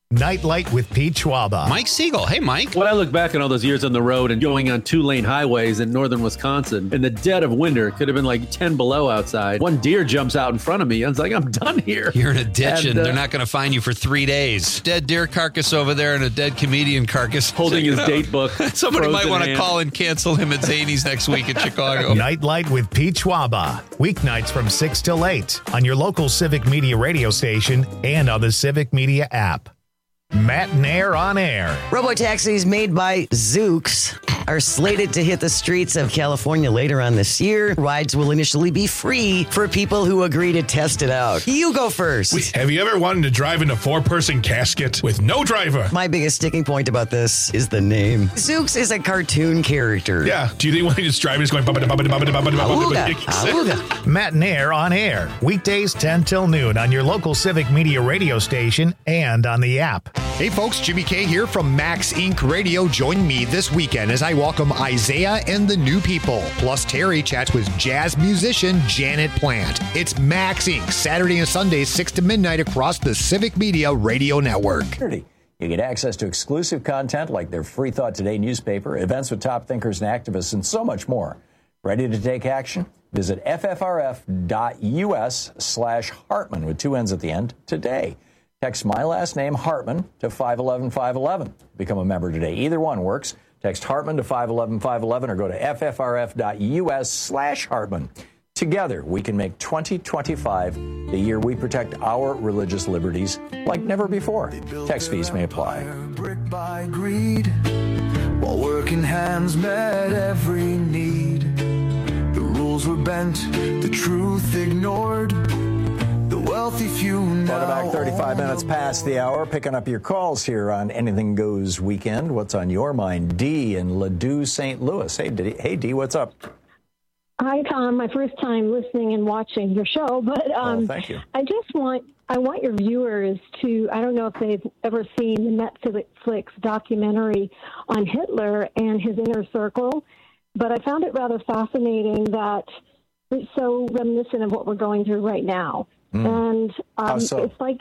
Nightlight with Pete Schwaba. Mike Siegel. Hey, Mike. When I look back on all those years on the road and going on two-lane highways in northern Wisconsin, in the dead of winter, it could have been like ten below outside. One deer jumps out in front of me. I was like, I'm done here. You're in a ditch, and, and uh, they're not going to find you for three days. Dead deer carcass over there and a dead comedian carcass. Holding his date book. Somebody might want to hand. call and cancel him at Zany's next week in Chicago. Nightlight with Pete Schwaba. Weeknights from six till eight on your local Civic Media radio station and on the Civic Media app. Matt Nair on air. Robo-taxis made by Zoox are slated to hit the streets of California later on this year. Rides will initially be free for people who agree to test it out. You go first. Wait, have you ever wanted to drive in a four-person casket with no driver? My biggest sticking point about this is the name. Zoox is a cartoon character. Yeah. Do you think when he just driving is going... Awooga, awooga. Matt Nair on air. Weekdays ten till noon on your local Civic Media radio station and on the app. Hey folks, Jimmy K here from Max Incorporated Radio. Join me this weekend as I welcome Isaiah and the New People. Plus Terry chats with jazz musician Janet Plant. It's Max Incorporated, Saturday and Sunday, six to midnight across the Civic Media Radio Network. You get access to exclusive content like their Free Thought Today newspaper, events with top thinkers and activists, and so much more. Ready to take action? Visit ffrf.us slash Hartman with two N's at the end today. Text my last name, Hartman, to five one one five one one. Become a member today. Either one works. Text Hartman to five one one five one one or go to ffrf.us slash Hartman. Together, we can make twenty twenty-five the year we protect our religious liberties like never before. Text fees may apply. Brick by greed, while working hands met every need. The rules were bent, the truth ignored. The wealthy few now. Welcome back, thirty-five minutes past the hour. Picking up your calls here on Anything Goes Weekend. What's on your mind? Dee in Ladue, Saint Louis. Hey, Dee, hey, Dee, what's up? Hi, Tom. My first time listening and watching your show, but um, oh, thank you. I just want I want your viewers to. I don't know if they've ever seen the Netflix documentary on Hitler and his inner circle, but I found it rather fascinating that it's so reminiscent of what we're going through right now. Mm. And um, so? it's like,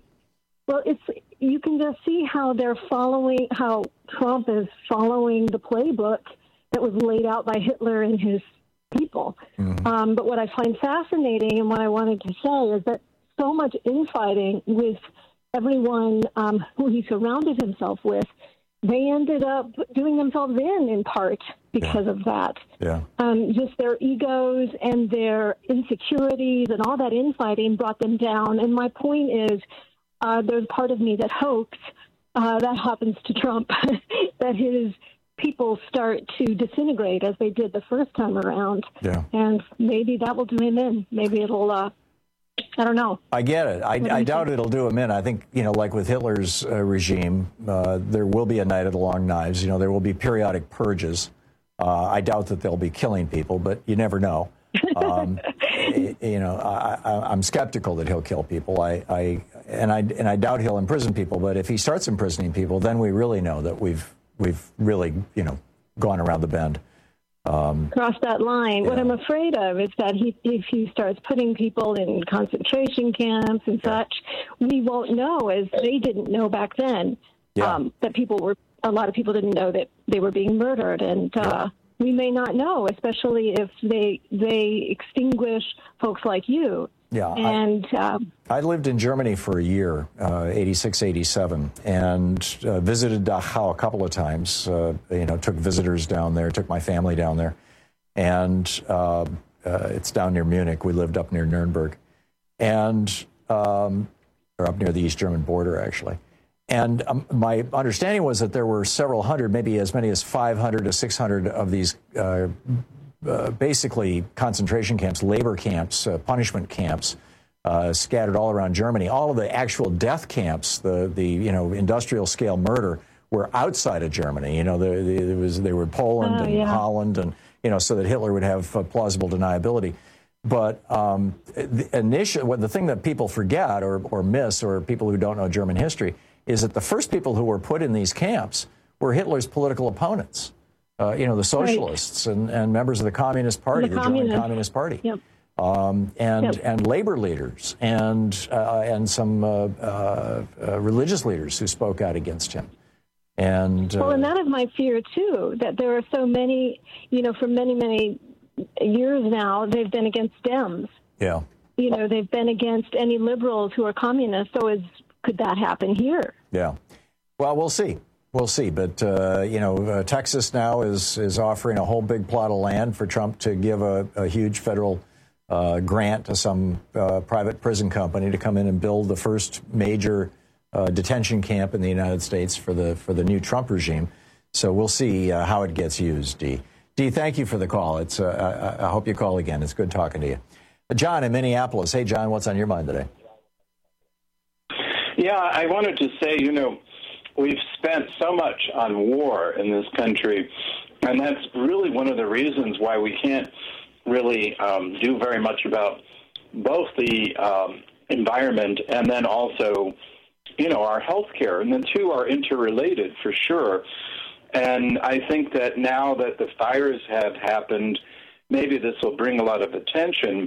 well, it's you can just see how they're following, how Trump is following the playbook that was laid out by Hitler and his people. Mm. Um, but what I find fascinating and what I wanted to say is that so much infighting with everyone um, who he surrounded himself with, they ended up doing themselves in, in part, because yeah. of that. Yeah. Um, just their egos and their insecurities and all that infighting brought them down. And my point is, uh, there's part of me that hopes uh, that happens to Trump, that his people start to disintegrate as they did the first time around. Yeah. And maybe that will do him in. Maybe it'll... Uh, I don't know. I get it. I, I doubt think? it'll do him in. I think, you know, like with Hitler's uh, regime, uh, there will be a night of the long knives. You know, there will be periodic purges. Uh, I doubt that they'll be killing people, but you never know. Um, you know, I, I, I'm skeptical that he'll kill people. I, I and I and I doubt he'll imprison people. But if he starts imprisoning people, then we really know that we've we've really, you know, gone around the bend. Um, Cross that line. Yeah. What I'm afraid of is that he, if he starts putting people in concentration camps and such, we won't know, as they didn't know back then, yeah. um, that people were, a lot of people didn't know that they were being murdered. And uh, yeah. we may not know, especially if they they extinguish folks like you. Yeah, and I, um, I lived in Germany for a year, uh, eighty-six, eighty-seven, and uh, visited Dachau a couple of times. Uh, you know, took visitors down there, took my family down there, and uh, uh, it's down near Munich. We lived up near Nuremberg, and um, or up near the East German border, actually. And um, my understanding was that there were several hundred, maybe as many as five hundred to six hundred of these. Uh, Uh, basically concentration camps, labor camps, uh, punishment camps, uh, scattered all around Germany. All of the actual death camps, the the you know industrial scale murder, were outside of Germany. You know, there, there was they were Poland oh, and yeah. Holland, and you know, so that Hitler would have uh, plausible deniability. But um, the initial, well, the thing that people forget or or miss, or people who don't know German history, is that the first people who were put in these camps were Hitler's political opponents. Uh, you know, the socialists right. and, and members of the Communist Party, the, the German Communist Party. Yep. Um, and Yep. and labor leaders and uh, and some uh, uh, uh, religious leaders who spoke out against him. And uh, well, and that is my fear too. That there are so many, you know, for many many years now, they've been against Dems. yeah, You know, they've been against any liberals who are communists. So, is could that happen here? yeah. Well, we'll see. We'll see. But uh, you know, uh, Texas now is is offering a whole big plot of land for Trump to give a, a huge federal Uh, grant to some uh, private prison company to come in and build the first major uh, detention camp in the United States for the for the new Trump regime. So we'll see uh, how it gets used. Dee, Dee, thank you for the call. It's uh, I, I hope you call again. It's good talking to you. John in Minneapolis. Hey, John, what's on your mind today? Yeah, I wanted to say, you know, we've spent so much on war in this country, and that's really one of the reasons why we can't really um, do very much about both the um, environment and then also, you know, our health care. And the two are interrelated for sure. And I think that now that the fires have happened, maybe this will bring a lot of attention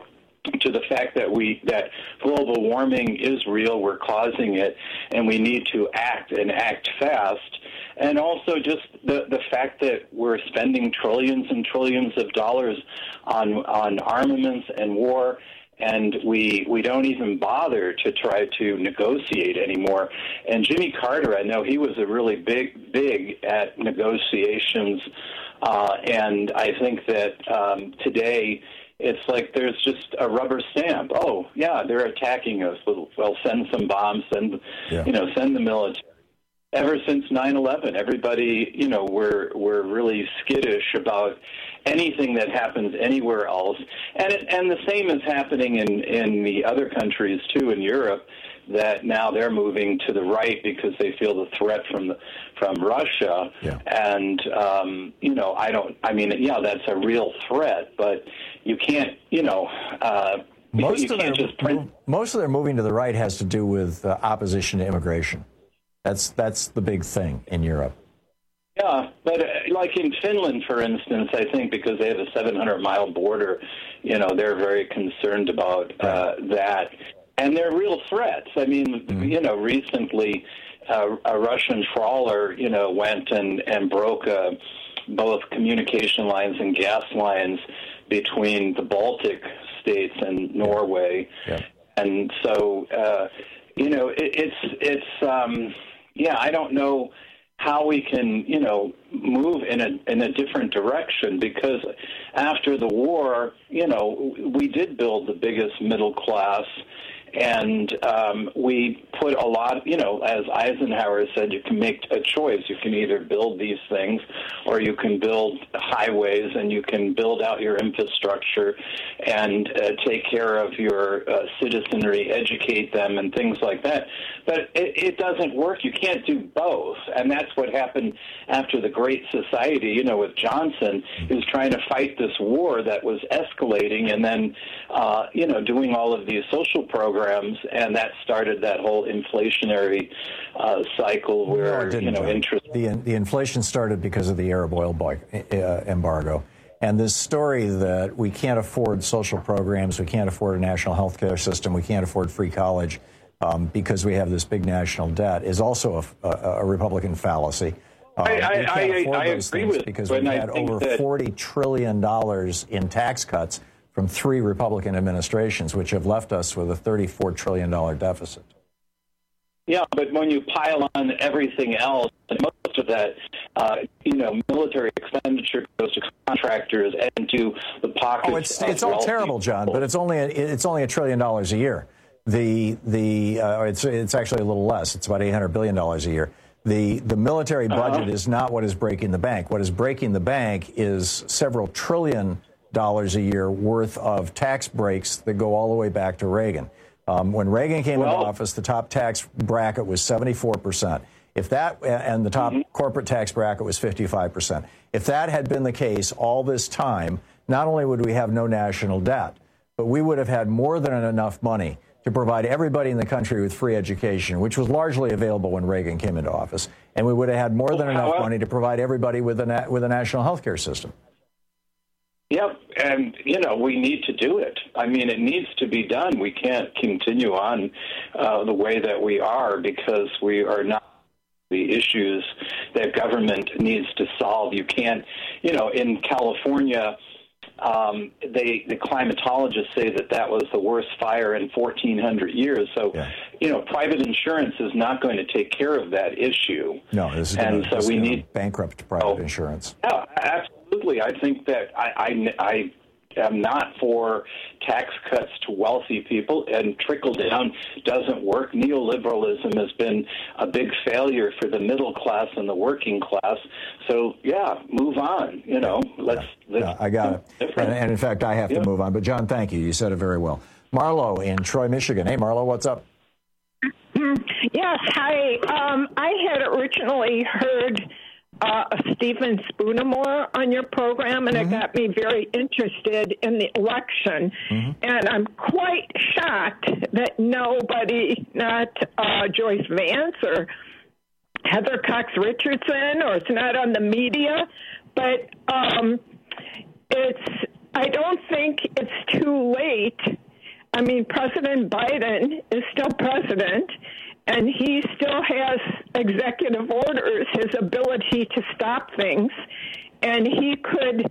to the fact that we that global warming is real, we're causing it, and we need to act and act fast. And also just the, the fact that we're spending trillions and trillions of dollars on on armaments and war, and we we don't even bother to try to negotiate anymore. And Jimmy Carter, I know he was a really big, big at negotiations, uh, and I think that um, today it's like there's just a rubber stamp. Oh, yeah, they're attacking us. Well, well send some bombs, send, Yeah. you know, send the military. Ever since nine eleven, everybody, you know, we're we're really skittish about anything that happens anywhere else. And it, and the same is happening in, in the other countries, too, in Europe, that now they're moving to the right because they feel the threat from the, from Russia. Yeah. And, um, you know, I don't, I mean, yeah, that's a real threat, but you can't, you know, uh, Most you of their can't just print. most of their moving to the right has to do with uh, opposition to immigration. That's that's the big thing in Europe. Yeah, but uh, like in Finland, for instance, I think because they have a seven hundred mile border, you know, they're very concerned about uh, that. And they're real threats. I mean, mm-hmm. you know, recently uh, a Russian trawler, you know, went and, and broke uh, both communication lines and gas lines between the Baltic states and Norway. Yeah. And so, uh, you know, it, it's, it's um, yeah, I don't know how we can, you know, move in a in a different direction, because after the war, you know, we did build the biggest middle class, and um, we put a lot, you know, as Eisenhower said, you can make a choice. You can either build these things or you can build highways, and you can build out your infrastructure and uh, take care of your uh, citizenry, educate them, and things like that. But it, it doesn't work. You can't do both. And that's what happened after the Great Society, you know, with Johnson. He was trying to fight this war that was escalating, and then, uh, you know, doing all of these social programs. And that started that whole inflationary uh, cycle where, no, it didn't, you know, John. interest. The, the inflation started because of the Arab oil bar, uh, embargo. And this story that we can't afford social programs, we can't afford a national health care system, we can't afford free college um, because we have this big national debt is also a, a, a Republican fallacy. Um, I, I, we can't I, afford I those agree things with because you, we and I had think over that- forty trillion dollars in tax cuts from three Republican administrations, which have left us with a thirty-four trillion dollars deficit. Yeah, but when you pile on everything else, and most of that, uh, you know, military expenditure goes to contractors and to the pockets. Oh, it's of it's all wealthy terrible, John. people. But it's only a, it's only a trillion dollars a year. The the uh, it's it's actually a little less. It's about eight hundred billion dollars a year. The the military budget Uh-huh. is not what is breaking the bank. What is breaking the bank is several trillion dollars a year worth of tax breaks that go all the way back to Reagan. Um, when Reagan came Well- into office, the top tax bracket was seventy-four percent. If that and the top Mm-hmm. corporate tax bracket was fifty-five percent. If that had been the case all this time, not only would we have no national debt, but we would have had more than enough money to provide everybody in the country with free education, which was largely available when Reagan came into office. And we would have had more than enough however- money to provide everybody with a na- with a national health care system. Yep, and, you know, we need to do it. I mean, it needs to be done. We can't continue on uh, the way that we are because we are not the issues that government needs to solve. You can't, you know, in California, um, they the climatologists say that that was the worst fire in fourteen hundred years. So, yeah. you know, private insurance is not going to take care of that issue. No, this is and gonna, so we gonna need bankrupt private oh, insurance. Yeah, absolutely. I think that I, I, I am not for tax cuts to wealthy people, and trickle down doesn't work. Neoliberalism has been a big failure for the middle class and the working class. So, yeah, move on. You know, let's. Yeah. let's yeah, I got it. And, and in fact, I have yeah. to move on. But John, thank you. You said it very well. Marlo in Troy, Michigan. Hey, Marlo, what's up? Yes, hi. Um, I had originally heard uh, Stephen Spoonermore on your program, and mm-hmm. it got me very interested in the election. Mm-hmm. And I'm quite shocked that nobody, not uh, Joyce Vance or Heather Cox Richardson, or it's not on the media, but um, it's. I don't think it's too late. I mean, President Biden is still president, and he still has executive orders, his ability to stop things, and he could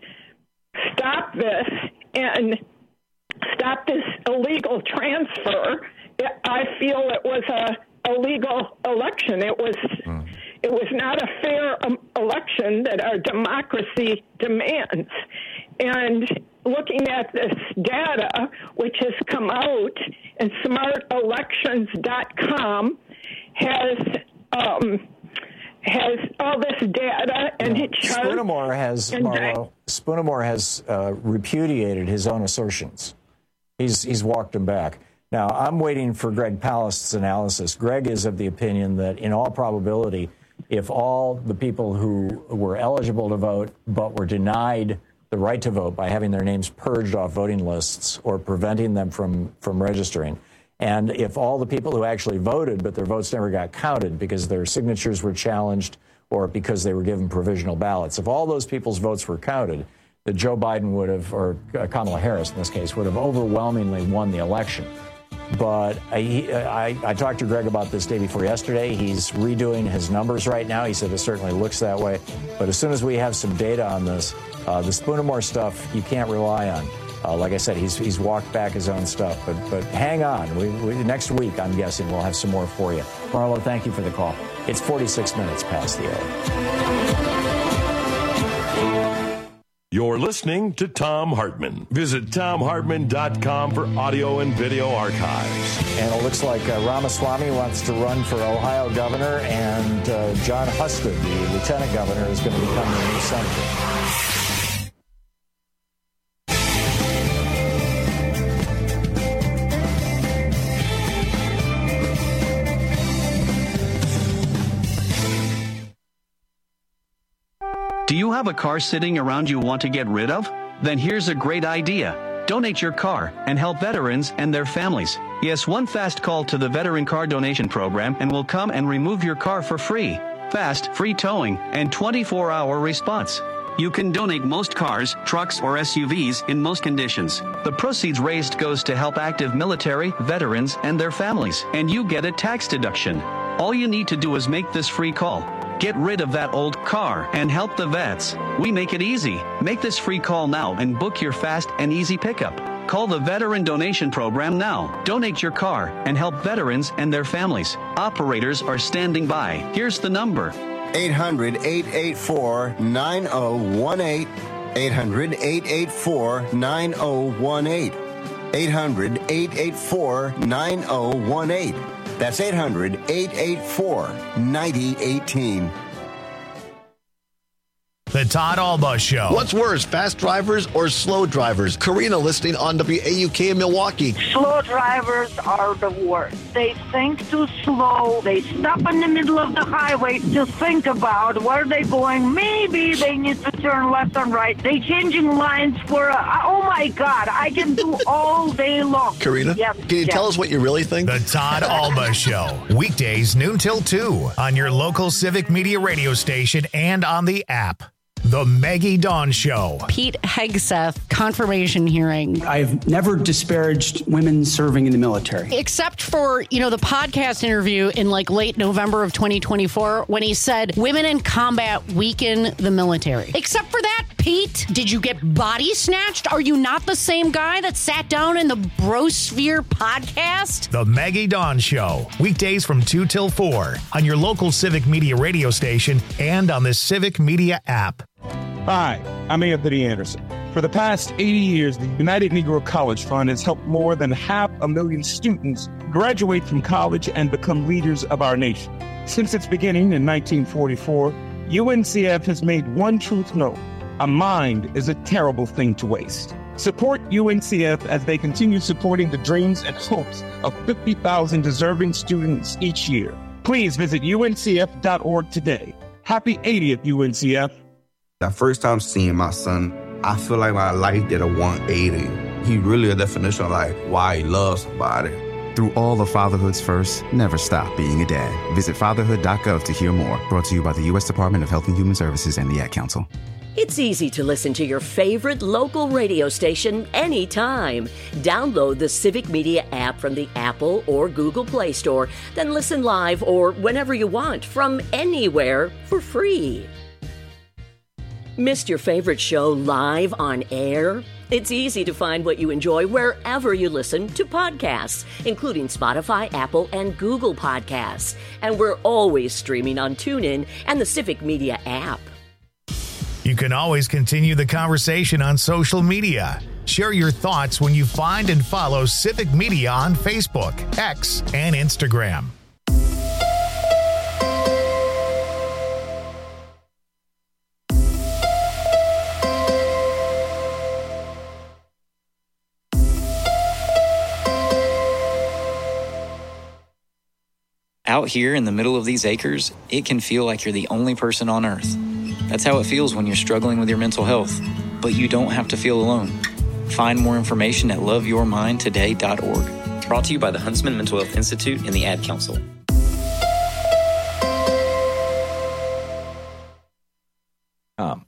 stop this and stop this illegal transfer. I feel it was a illegal election. It was mm. it was not a fair um, election that our democracy demands. And looking at this data, which has come out, and smart elections dot com has um, has all this data, and yeah. it charts. Spoonermore has, Marlo, Spoonermore has uh, repudiated his own assertions. He's he's walked them back. Now, I'm waiting for Greg Palast's analysis. Greg is of the opinion that, in all probability, if all the people who were eligible to vote but were denied the right to vote by having their names purged off voting lists or preventing them from, from registering, and if all the people who actually voted but their votes never got counted because their signatures were challenged or because they were given provisional ballots, if all those people's votes were counted, that Joe Biden would have, or Kamala Harris in this case, would have overwhelmingly won the election. But I, I, I talked to Greg about this day before yesterday. He's redoing his numbers right now. He said it certainly looks that way. But as soon as we have some data on this, uh, the Spoonermore stuff you can't rely on. Uh, like I said, he's he's walked back his own stuff. But but hang on. We, we, next week, I'm guessing, we'll have some more for you. Marlo, thank you for the call. It's forty-six minutes past the hour. You're listening to Thom Hartmann. Visit Thom Hartmann dot com for audio and video archives. And it looks like uh, Ramaswamy wants to run for Ohio governor, and uh, John Husted, the lieutenant governor, is going to become the new senator. Do you have a car sitting around you want to get rid of? Then here's a great idea. Donate your car and help veterans and their families. Yes, one fast call to the Veteran Car Donation Program and we'll come and remove your car for free. Fast, free towing, and twenty-four hour response. You can donate most cars, trucks, or S U Vs in most conditions. The proceeds raised goes to help active military, veterans, and their families, and you get a tax deduction. All you need to do is make this free call. Get rid of that old car and help the vets. We make it easy. Make this free call now and book your fast and easy pickup. Call the Veteran Donation Program now. Donate your car and help veterans and their families. Operators are standing by. Here's the number. eight hundred, eight eight four, nine oh one eight. eight hundred, eight eight four, nine oh one eight. eight hundred, eight eight four, nine oh one eight. That's eight hundred, eight eight four, nine oh one eight. The Todd Alba Show. What's worse, fast drivers or slow drivers? Karina listening on W A U K in Milwaukee. Slow drivers are the worst. They think too slow. They stop in the middle of the highway to think about where they're going. Maybe they need to turn left and right. They changing lines for, a, oh my God, I can do all day long. Karina, yes, can you yes. tell us what you really think? The Todd Alba Show. Weekdays noon till two on your local Civic Media radio station and on the app. The Maggie Dawn Show. Pete Hegseth confirmation hearing. I've never disparaged women serving in the military. Except for, you know, the podcast interview in like late November of twenty twenty-four when he said women in combat weaken the military. Except for that, Pete, did you get body snatched? Are you not the same guy that sat down in the Brosphere podcast? The Maggie Dawn Show. Weekdays from two till four on your local Civic Media radio station and on the Civic Media app. Hi, I'm Anthony Anderson. For the past eighty years, the United Negro College Fund has helped more than half a million students graduate from college and become leaders of our nation. Since its beginning in nineteen forty-four, U N C F has made one truth known: a mind is a terrible thing to waste. Support U N C F as they continue supporting the dreams and hopes of fifty thousand deserving students each year. Please visit U N C F dot org today. Happy eightieth, U N C F. The first time seeing my son, I feel like my life did a one eighty. He really a definition of like why he loves somebody. Through all of fatherhood's first, never stop being a dad. Visit fatherhood dot gov to hear more. Brought to you by the U S Department of Health and Human Services and the Ad Council. It's easy to listen to your favorite local radio station anytime. Download the Civic Media app from the Apple or Google Play Store, then listen live or whenever you want from anywhere for free. Missed your favorite show live on air? It's easy to find what you enjoy wherever you listen to podcasts, including Spotify, Apple, and Google Podcasts. And we're always streaming on TuneIn and the Civic Media app. You can always continue the conversation on social media. Share your thoughts when you find and follow Civic Media on Facebook, X, and Instagram. Out here in the middle of these acres, it can feel like you're the only person on Earth. That's how it feels when you're struggling with your mental health. But you don't have to feel alone. Find more information at love your mind today dot org. Brought to you by the Huntsman Mental Health Institute and the Ad Council. Um.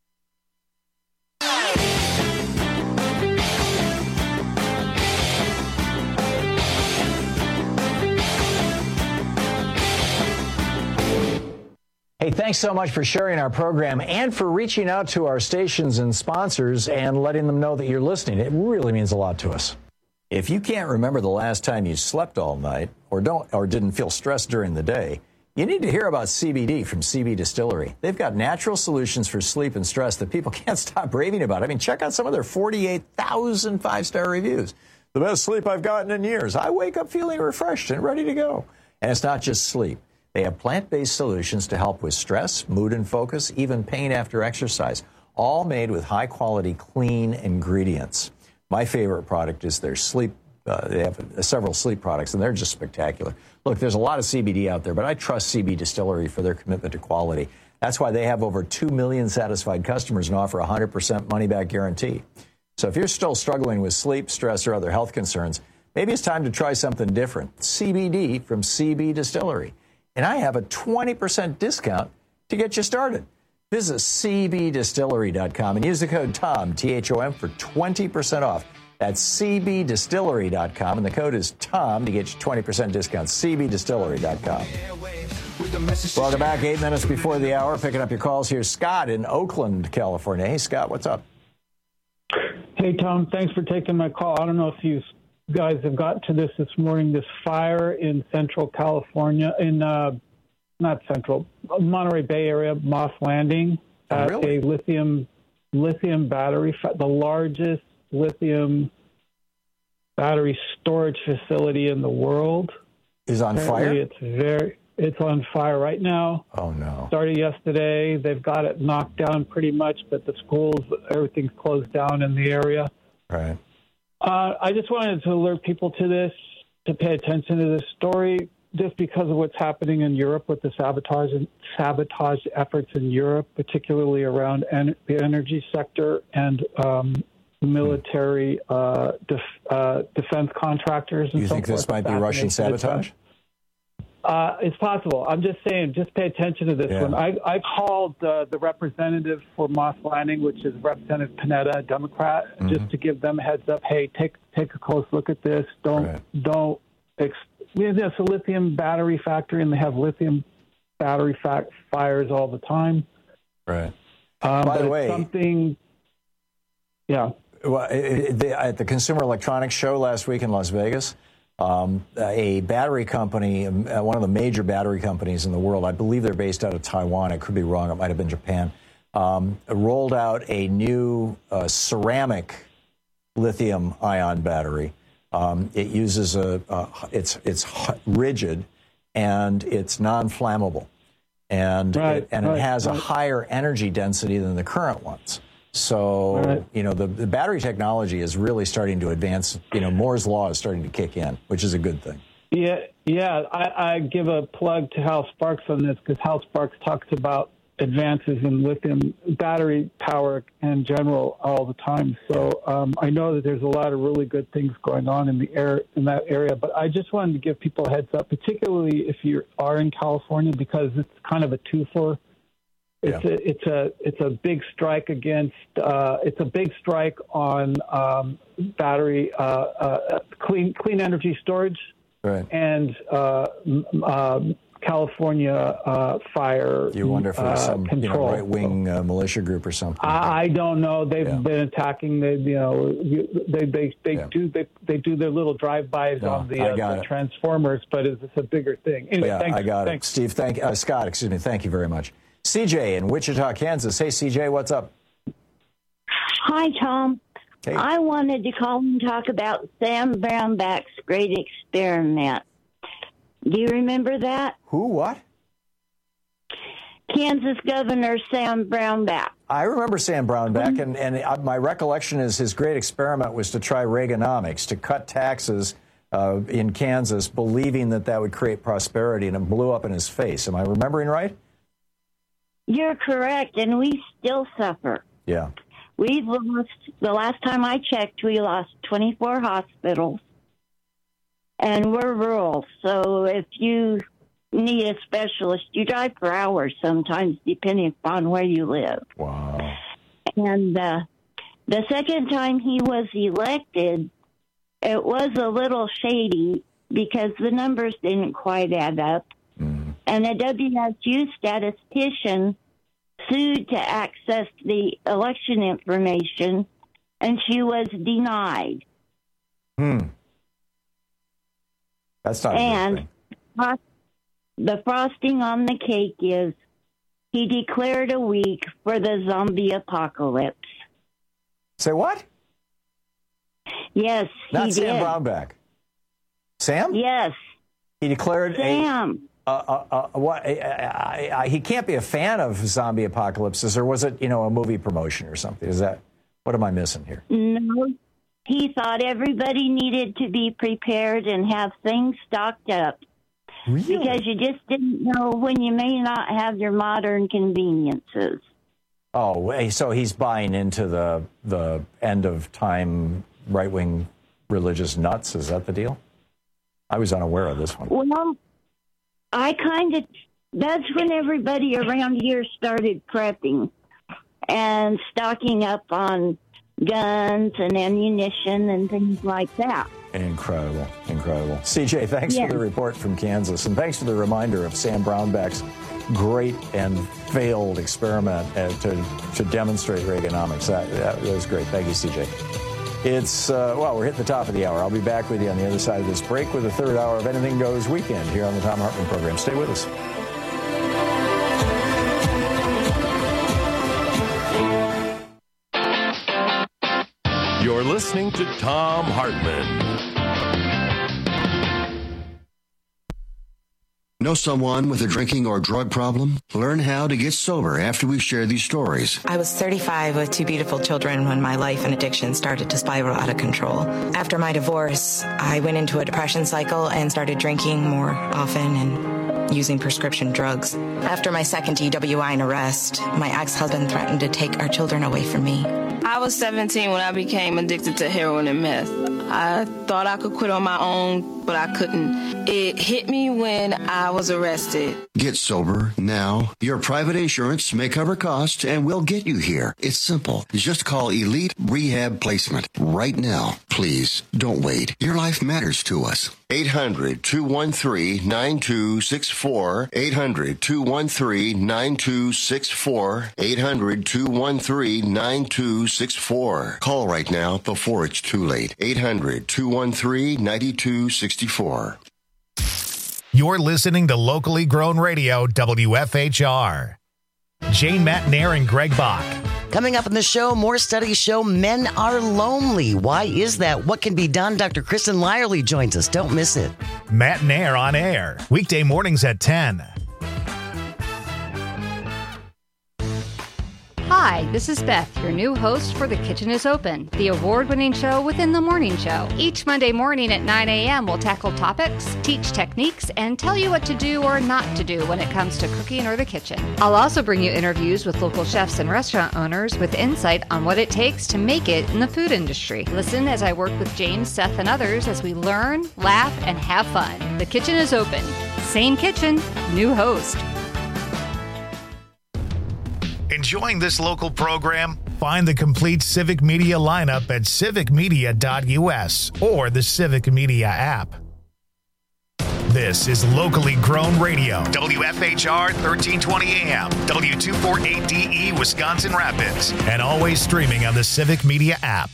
Hey, thanks so much for sharing our program and for reaching out to our stations and sponsors and letting them know that you're listening. It really means a lot to us. If you can't remember the last time you slept all night or don't or didn't feel stressed during the day, you need to hear about C B D from C B Distillery. They've got natural solutions for sleep and stress that people can't stop raving about. I mean, check out some of their forty-eight thousand five-star reviews. The best sleep I've gotten in years. I wake up feeling refreshed and ready to go. And it's not just sleep. They have plant-based solutions to help with stress, mood and focus, even pain after exercise, all made with high-quality, clean ingredients. My favorite product is their sleep. Uh, they have uh, several sleep products, and they're just spectacular. Look, there's a lot of C B D out there, but I trust C B Distillery for their commitment to quality. That's why they have over two million satisfied customers and offer a one hundred percent money-back guarantee. So if you're still struggling with sleep, stress, or other health concerns, maybe it's time to try something different. C B D from C B Distillery. And I have a twenty percent discount to get you started. Visit C B distillery dot com and use the code TOM, T H O M, for twenty percent off. That's C B distillery dot com, and the code is TOM to get you twenty percent discount. C B distillery dot com. Welcome back, eight minutes before the hour. Picking up your calls. Here's Scott in Oakland, California. Hey, Scott, what's up? Hey, Tom, thanks for taking my call. I don't know if you guys have got to this this morning, this fire in Central California, in uh, not Central, Monterey Bay area, Moss Landing, at oh, really? a lithium lithium battery, the largest lithium battery storage facility in the world. Is on Apparently fire? It's very, it's on fire right now. Oh, no. Started yesterday. They've got it knocked down pretty much, but the schools, everything's closed down in the area. Right. Uh, I just wanted to alert people to this, to pay attention to this story, just because of what's happening in Europe with the sabotage and sabotage efforts in Europe, particularly around en- the energy sector and um, military uh, def- uh, defense contractors. And You so think forth. this might be Russian sabotage? Uh, Uh, it's possible. I'm just saying, just pay attention to this Yeah. one. I, I called uh, the representative for Moss Landing, which is Representative Panetta, a Democrat, Mm-hmm. just to give them a heads up. Hey, take take a close look at this. Don't Right. don't. Ex- There's a lithium battery factory, and they have lithium battery fa- fires all the time. Right. Um, By but the way, it's something. Yeah. Well, it- it- the- at the Consumer Electronics Show last week in Las Vegas, um, a battery company, um, uh, one of the major battery companies in the world, I believe they're based out of Taiwan. I could be wrong. It might have been Japan. Um, rolled out a new uh, ceramic lithium-ion battery. Um, it uses a, a it's it's rigid and it's non-flammable, and Right, it, and right, it has right. a higher energy density than the current ones. So, Right. you know, the, the battery technology is really starting to advance. You know, Moore's Law is starting to kick in, which is a good thing. Yeah, yeah. I, I give a plug to Hal Sparks on this because Hal Sparks talks about advances in lithium battery power in general all the time. So um, I know that there's a lot of really good things going on in the air in that area. But I just wanted to give people a heads up, particularly if you are in California, because it's kind of a twofer. It's Yeah. a it's a it's a big strike against uh, it's a big strike on um, battery uh, uh, clean clean energy storage. Right. And uh, m- um, California uh, fire. You wonder if uh, there's some you know, control. right-wing uh, militia group or something. I, I don't know. They've Yeah. been attacking. The, you know, you- they they they Yeah. do they, they do their little drive-bys No, on the, I uh, got the it. transformers, but it's, it's a bigger thing. Anyway, yeah, thanks, I got thanks. it. Steve, thank uh, Scott, excuse me, thank you very much. C J in Wichita, Kansas. Hey, C J, what's up? Hi, Tom. Hey. I wanted to call and talk about Sam Brownback's great experiment. Do you remember that? Who, what? Kansas Governor Sam Brownback. I remember Sam Brownback, and, and uh, my recollection is his great experiment was to try Reaganomics, to cut taxes uh, in Kansas, believing that that would create prosperity, and it blew up in his face. Am I remembering right? You're correct, and we still suffer. Yeah. We've lost, the last time I checked, we lost twenty-four hospitals, and we're rural. So if you need a specialist, you drive for hours sometimes, depending upon where you live. Wow. And uh, the second time he was elected, it was a little shady because the numbers didn't quite add up. Mm. And a W S U statistician sued to access the election information, and she was denied. Hmm. That's not a good And thing. frost- the frosting on the cake is he declared a week for the zombie apocalypse. Say what? Yes, Not he Sam did. Brownback. Sam? Yes. He declared Sam. a... Uh, uh, uh, what? I, I, I, he can't be a fan of zombie apocalypses, or was it, you know, a movie promotion or something? Is that what am I missing here? No, he thought everybody needed to be prepared and have things stocked up. Really? Because you just didn't know when you may not have your modern conveniences. Oh, so he's buying into the the end of time right wing religious nuts. Is that the deal? I was unaware of this one. Well, I kind of, that's when everybody around here started prepping and stocking up on guns and ammunition and things like that. Incredible, incredible. C J, thanks Yes. for the report from Kansas, and thanks for the reminder of Sam Brownback's great and failed experiment uh, to to demonstrate Reaganomics. That, that was great. Thank you, C J. It's, uh, well, we're hitting the top of the hour. I'll be back with you on the other side of this break with the third hour of Anything Goes Weekend here on the Thom Hartmann Program. Stay with us. You're listening to Thom Hartmann. Know someone with a drinking or drug problem? Learn how to get sober after we share these stories. I was thirty-five with two beautiful children when my life and addiction started to spiral out of control. After my divorce, I went into a depression cycle and started drinking more often and using prescription drugs. After my second D W I and arrest, my ex-husband threatened to take our children away from me. I was seventeen when I became addicted to heroin and meth. I thought I could quit on my own, but I couldn't. It hit me when I was arrested. Get sober now. Your private insurance may cover costs and we'll get you here. It's simple. Just call Elite Rehab Placement right now. Please don't wait. Your life matters to us. eight hundred, two one three, nine two six four. eight hundred, two one three, nine two six four. eight hundred, two one three, nine two six four. Call right now before it's too late. eight hundred, two one three, nine two six four. You're listening to Locally Grown Radio, W F H R. Jane Matnair and Greg Bach. Coming up in the show, more studies show men are lonely. Why is that? What can be done? Doctor Kristen Lyerly joins us. Don't miss it. Matnair on air, weekday mornings at ten. Hi, this is Beth, your new host for The Kitchen is Open, the award-winning show within the morning show. Each Monday morning at nine a.m., we'll tackle topics, teach techniques, and tell you what to do or not to do when it comes to cooking or the kitchen. I'll also bring you interviews with local chefs and restaurant owners with insight on what it takes to make it in the food industry. Listen as I work with James, Seth, and others as we learn, laugh, and have fun. The Kitchen is Open. Same kitchen, new host. Enjoying this local program? Find the complete Civic Media lineup at civic media dot u s or the Civic Media app. This is Locally Grown Radio, W F H R thirteen twenty A M, W two forty-eight D E, Wisconsin Rapids, and always streaming on the Civic Media app.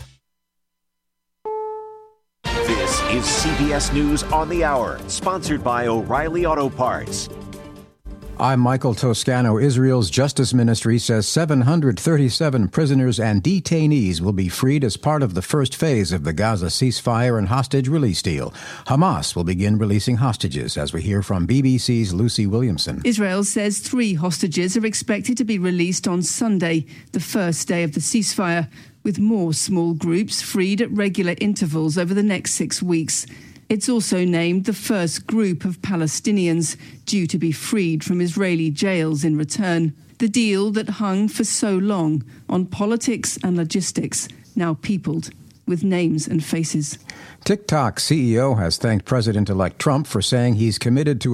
This is C B S News on the Hour, sponsored by O'Reilly Auto Parts. I'm Michael Toscano. Israel's Justice Ministry says seven hundred thirty-seven prisoners and detainees will be freed as part of the first phase of the Gaza ceasefire and hostage release deal. Hamas will begin releasing hostages, as we hear from B B C's Lucy Williamson. Israel says three hostages are expected to be released on Sunday, the first day of the ceasefire, with more small groups freed at regular intervals over the next six weeks. It's also named the first group of Palestinians due to be freed from Israeli jails in return. The deal that hung for so long on politics and logistics, now peopled with names and faces. TikTok C E O has thanked President-elect Trump for saying he's committed to